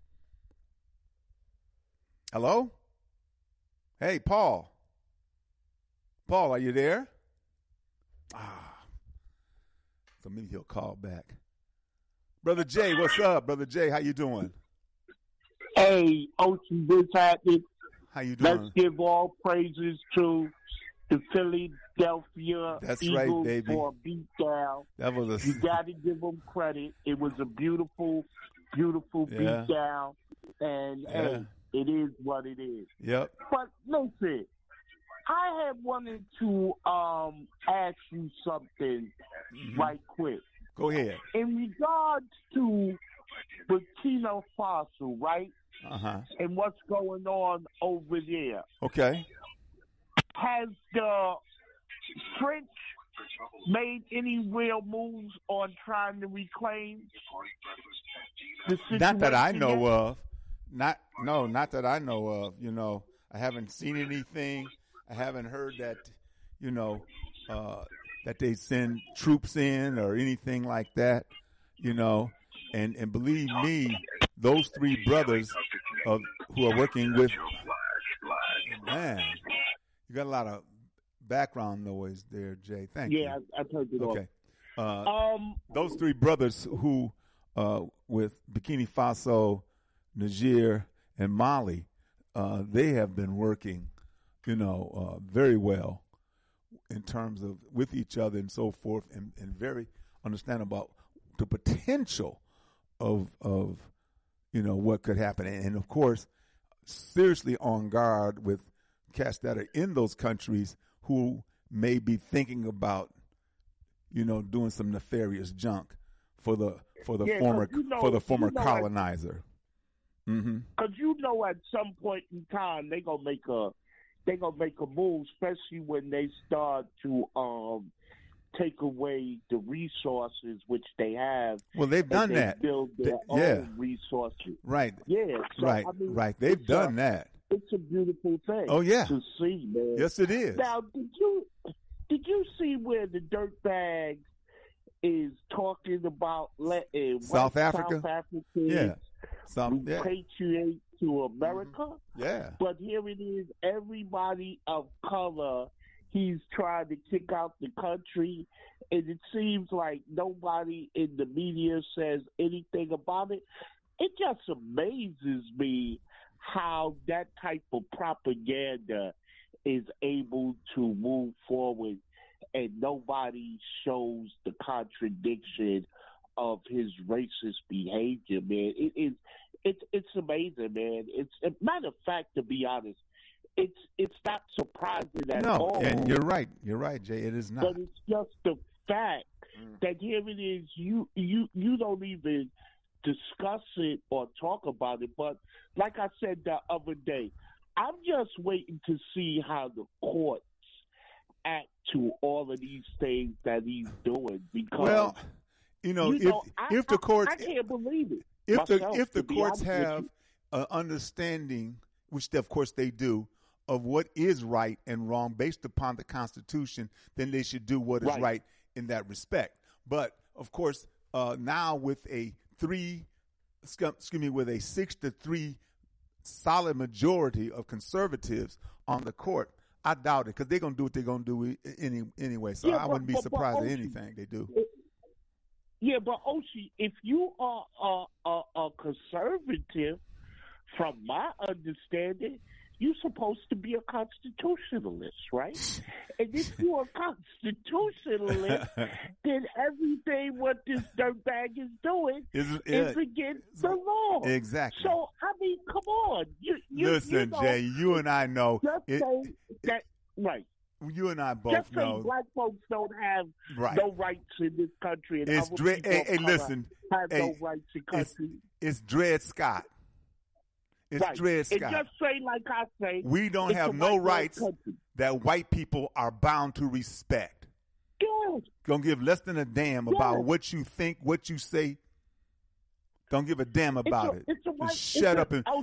Hello? Hey, Paul. Paul, are you there? So maybe he'll call back. Brother Jay, what's up? Brother Jay, how you doing? Hey, Ocean, this happened. How you doing? Let's give all praises to the Philadelphia Eagles for a beatdown. That was you got to give them credit. It was a beautiful, beautiful beatdown. And, hey, it is what it is. Yep. But listen, I had wanted to ask you something right quick. Go ahead. In regards to Burkina Faso, right? Uh-huh. And what's going on over there. Okay. Has the French made any real moves on trying to reclaim the situation? Not that I know of. Not that I know of. I haven't seen anything. I haven't heard that, that they send troops in or anything like that, and believe me, those three brothers who are working with, man, you got a lot of background noise there, Jay. Thank you. Yeah, I turned it off. Okay. Those three brothers who, with Burkina Faso, Niger, and Mali, they have been working, very well in terms of with each other and so forth, and very understand about the potential of what could happen. And of course, seriously on guard with cats that are in those countries who may be thinking about, doing some nefarious junk for the former colonizer. Because you know at some point in time they're gonna make a move, especially when they start to take away the resources which they have. Well, they've done that. Build their own resources. Right. Yeah. So, right. I mean, right. They've done that. It's a beautiful thing. Oh yeah. To see, man. Yes, it is. Now, did you see where the dirtbag is talking about letting South Africa? South Africans repatriate to America? Yeah. But here it is, everybody of color he's trying to kick out the country, and it seems like nobody in the media says anything about it. It just amazes me how that type of propaganda is able to move forward and nobody shows the contradiction of his racist behavior, man. It's amazing, man. It's a matter of fact, to be honest, it's not surprising at all. No, and you're right. You're right, Jay. It is not. But it's just the fact that here it is. You don't even discuss it or talk about it. But like I said the other day, I'm just waiting to see how the courts act to all of these things that he's doing. Because if the courts, I can't believe it. If the courts have an understanding, which of course they do, of what is right and wrong based upon the Constitution, then they should do what is right in that respect. But of course, now with a 6-3 solid majority of conservatives on the court, I doubt it, because they're going to do what they're going to do anyway. So I wouldn't be surprised at anything they do. Yeah, but Oshie, if you are a conservative, from my understanding, you're supposed to be a constitutionalist, right? And if you're a constitutionalist, then everything what this dirtbag is doing is against the law. Exactly. So, I mean, come on. Listen, Jay, you and I know. Just say that, right. You and I both just know. Just black folks don't have no rights in this country. And it's listen. Have no rights in country. It's Dred Scott. It's Dred Scott. And just say like I say. We don't have no rights that white people are bound to respect. Good. Don't give less than a damn about what you think, what you say. Don't give a damn about it. Shut up and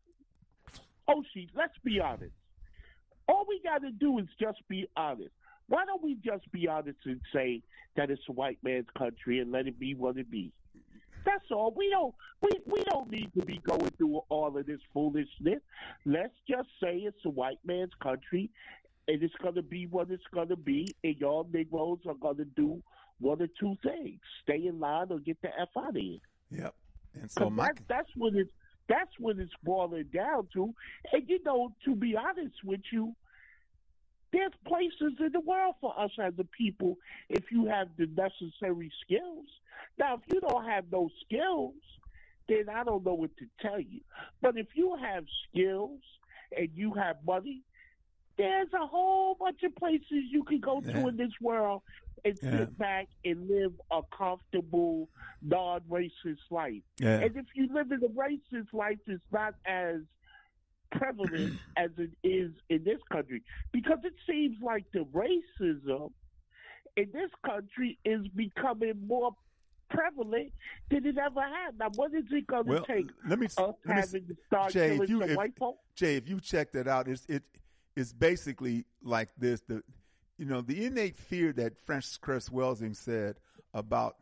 Oshie, let's be honest. All we got to do is just be honest. Why don't we just be honest and say that it's a white man's country and let it be what it be? That's all. We don't need to be going through all of this foolishness. Let's just say it's a white man's country and it's going to be what it's going to be, and y'all Negroes are going to do one or two things: stay in line or get the F out of here. Yep. And so that's what it's boiling down to. And to be honest with you, there's places in the world for us as a people if you have the necessary skills. Now, if you don't have those skills, then I don't know what to tell you. But if you have skills and you have money, there's a whole bunch of places you can go to in this world and sit back and live a comfortable, non-racist life. Yeah. And if you live in a racist life, it's not as prevalent as it is in this country, because it seems like the racism in this country is becoming more prevalent than it ever had. Now, what is it going to take having to start killing some white folks? Jay, if you check that out, it's basically like this. The innate fear that Francis Cress Welsing said about,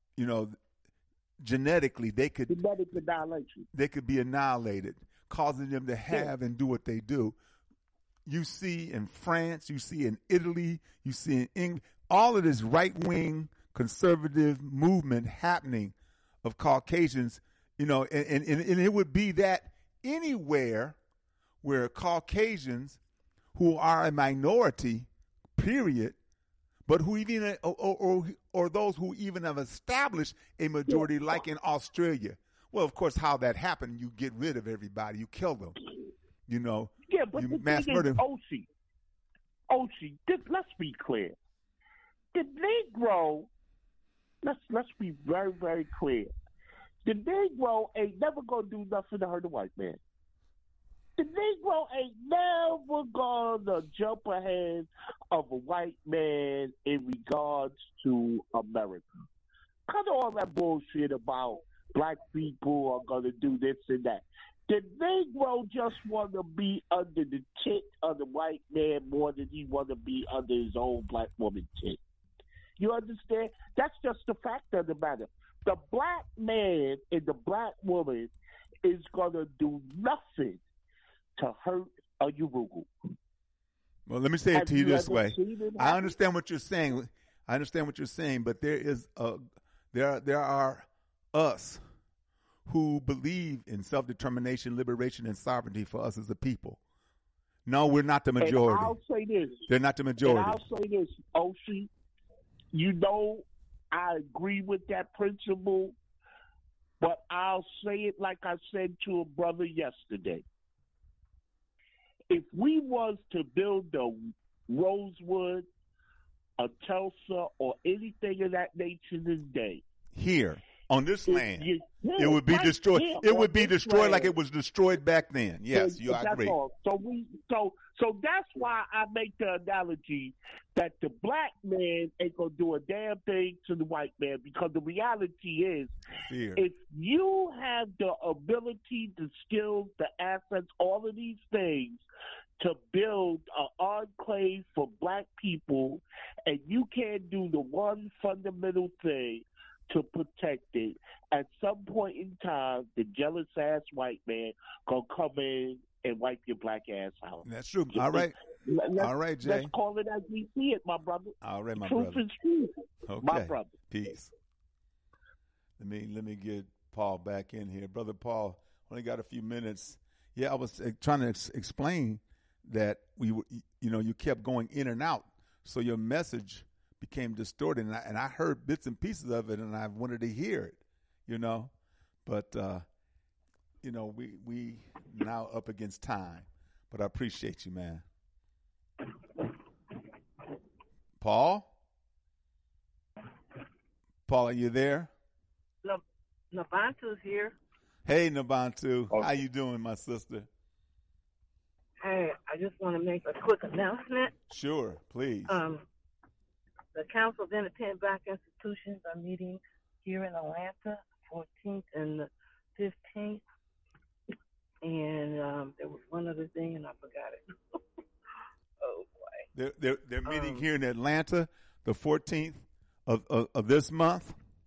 genetically genetic annihilation. They could be annihilated, causing them to have and do what they do. You see in France, you see in Italy, you see in England, all of this right-wing conservative movement happening of Caucasians, and it would be that anywhere where Caucasians, who are a minority, period, but who even or those who even have established a majority, like in Australia. Well, of course, how that happened, you get rid of everybody, you kill them, Yeah, but the mass thing murder. is, Oshie, let's be clear. The Negro, let's be very, very clear. The Negro ain't never gonna do nothing to hurt the white man. The Negro ain't never gonna jump ahead of a white man in regards to America. Cut all that bullshit about black people are gonna do this and that. The Negro just want to be under the tit of the white man more than he want to be under his own black woman tit. You understand? That's just the fact of the matter. The black man and the black woman is going to do nothing to hurt a Urugu. Well, let me say it to you this way. I understand what you're saying. But there are us who believe in self-determination, liberation, and sovereignty for us as a people. No, we're not the majority. And I'll say this. They're not the majority. And I'll say this, Oshie. You know, I agree with that principle, but I'll say it like I said to a brother yesterday. If we was to build a Rosewood, a Tulsa, or anything of that nature today, here on this land, it would be destroyed. It would be destroyed like it was destroyed back then. Yes, I agree. So that's why I make the analogy that the black man ain't gonna do a damn thing to the white man, because the reality is, if you have the ability, the skills, the assets, all of these things to build an enclave for black people, and you can't do the one fundamental thing to protect it, at some point in time, the jealous ass white man gonna come in and wipe your black ass out. That's true. All right. All right, Jay. Let's call it as we see it, my brother. All right, my brother. Truth is truth. Okay. My brother. Peace. Let me get Paul back in here. Brother Paul, only got a few minutes. Yeah, I was trying to explain that you kept going in and out, so your message became distorted, and I heard bits and pieces of it, and I wanted to hear it, but we now up against time, but I appreciate you, man. Paul, are you there? Nabantu's here. Hey, Nabantu, how you doing, my sister? Hey, I just want to make a quick announcement. Sure, please. The Council of Independent Black Institutions are meeting here in Atlanta, 14th and the 15th. And there was one other thing, and I forgot it. Oh boy! They're meeting here in Atlanta, the 14th of this month.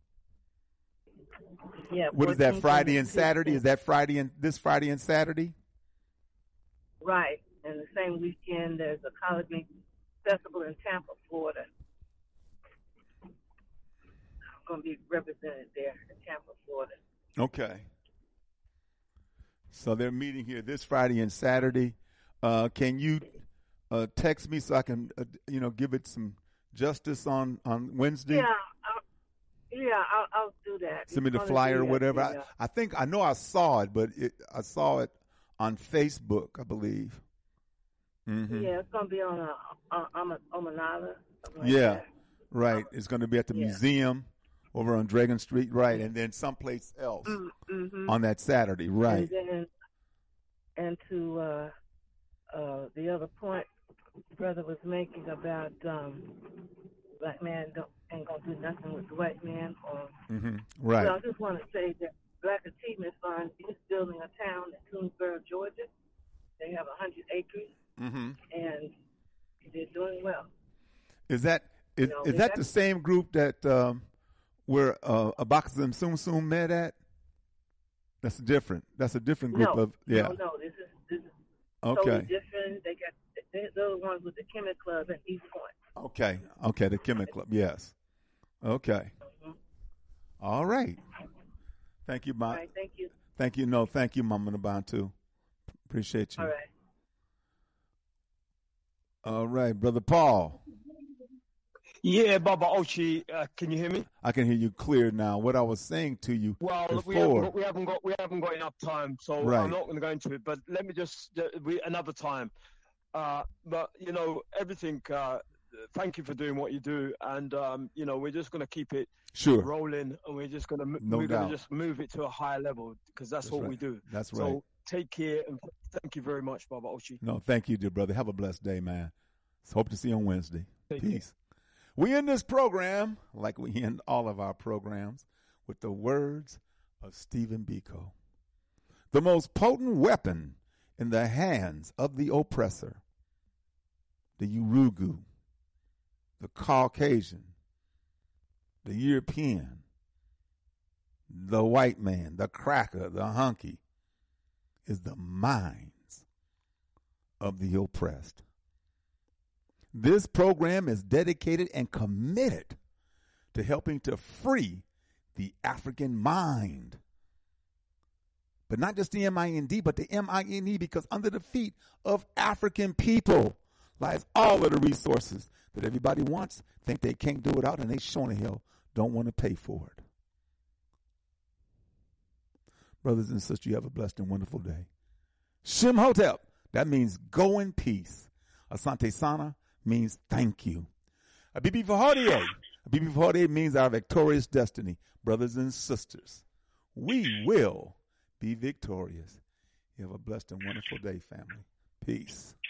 Yeah. What is that? Friday and Saturday? Is that this Friday and Saturday? Right. And the same weekend, there's a college festival in Tampa, Florida. I'm going to be represented there in Tampa, Florida. Okay. So they're meeting here this Friday and Saturday. Can you text me so I can, give it some justice on Wednesday? Yeah, I'll do that. Send me the flyer or whatever. I know I saw it, but I saw it on Facebook, I believe. Mm-hmm. Yeah, it's going to be on Omanala. Yeah, right. It's going to be at the museum over on Dragon Street, right, and then someplace else on that Saturday, right. And to the other point brother was making about black man ain't going to do nothing with the white man. Right. So I just want to say that Black Achievement Fund is building a town in Toonsboro, Georgia. They have 100 acres, and they're doing well. Is that the same group that where Abakas and Tsum Tsum met at? That's different. That's a different group No, this is okay. Totally different. They're the ones with the Kemet Club at East Point. Okay, the Kemet Club. Yes. Okay. All right. Thank you, Mom. All right, thank you. Thank you. No, thank you, Mama Nabantu. Appreciate you. All right. All right, Brother Paul. Yeah, Baba Ochi, can you hear me? I can hear you clear now. What I was saying to you before. we haven't got enough time, so right. I'm not going to go into it. But let me just another time. But everything thank you for doing what you do, and we're just going to keep it rolling, and we're just going to just move it to a higher level, because that's what we do. That's right. So take care, and thank you very much, Baba Oshi. No, thank you, dear brother. Have a blessed day, man. Hope to see you on Wednesday. Peace. We end this program, like we end all of our programs, with the words of Stephen Biko. The most potent weapon in the hands of the oppressor, the Urugu, the Caucasian, the European, the white man, the cracker, the hunky, is the minds of the oppressed. This program is dedicated and committed to helping to free the African mind. But not just the M-I-N-D, but the M-I-N-E, because under the feet of African people lies all of the resources that everybody wants, think they can't do without, and they sure in hell don't want to pay for it. Brothers and sisters, you have a blessed and wonderful day. Shem Hotep, that means go in peace. Asante Sana means thank you. Abibi Fahodie. Abibi Fahodie means our victorious destiny. Brothers and sisters, we will be victorious. You have a blessed and wonderful day, family. Peace.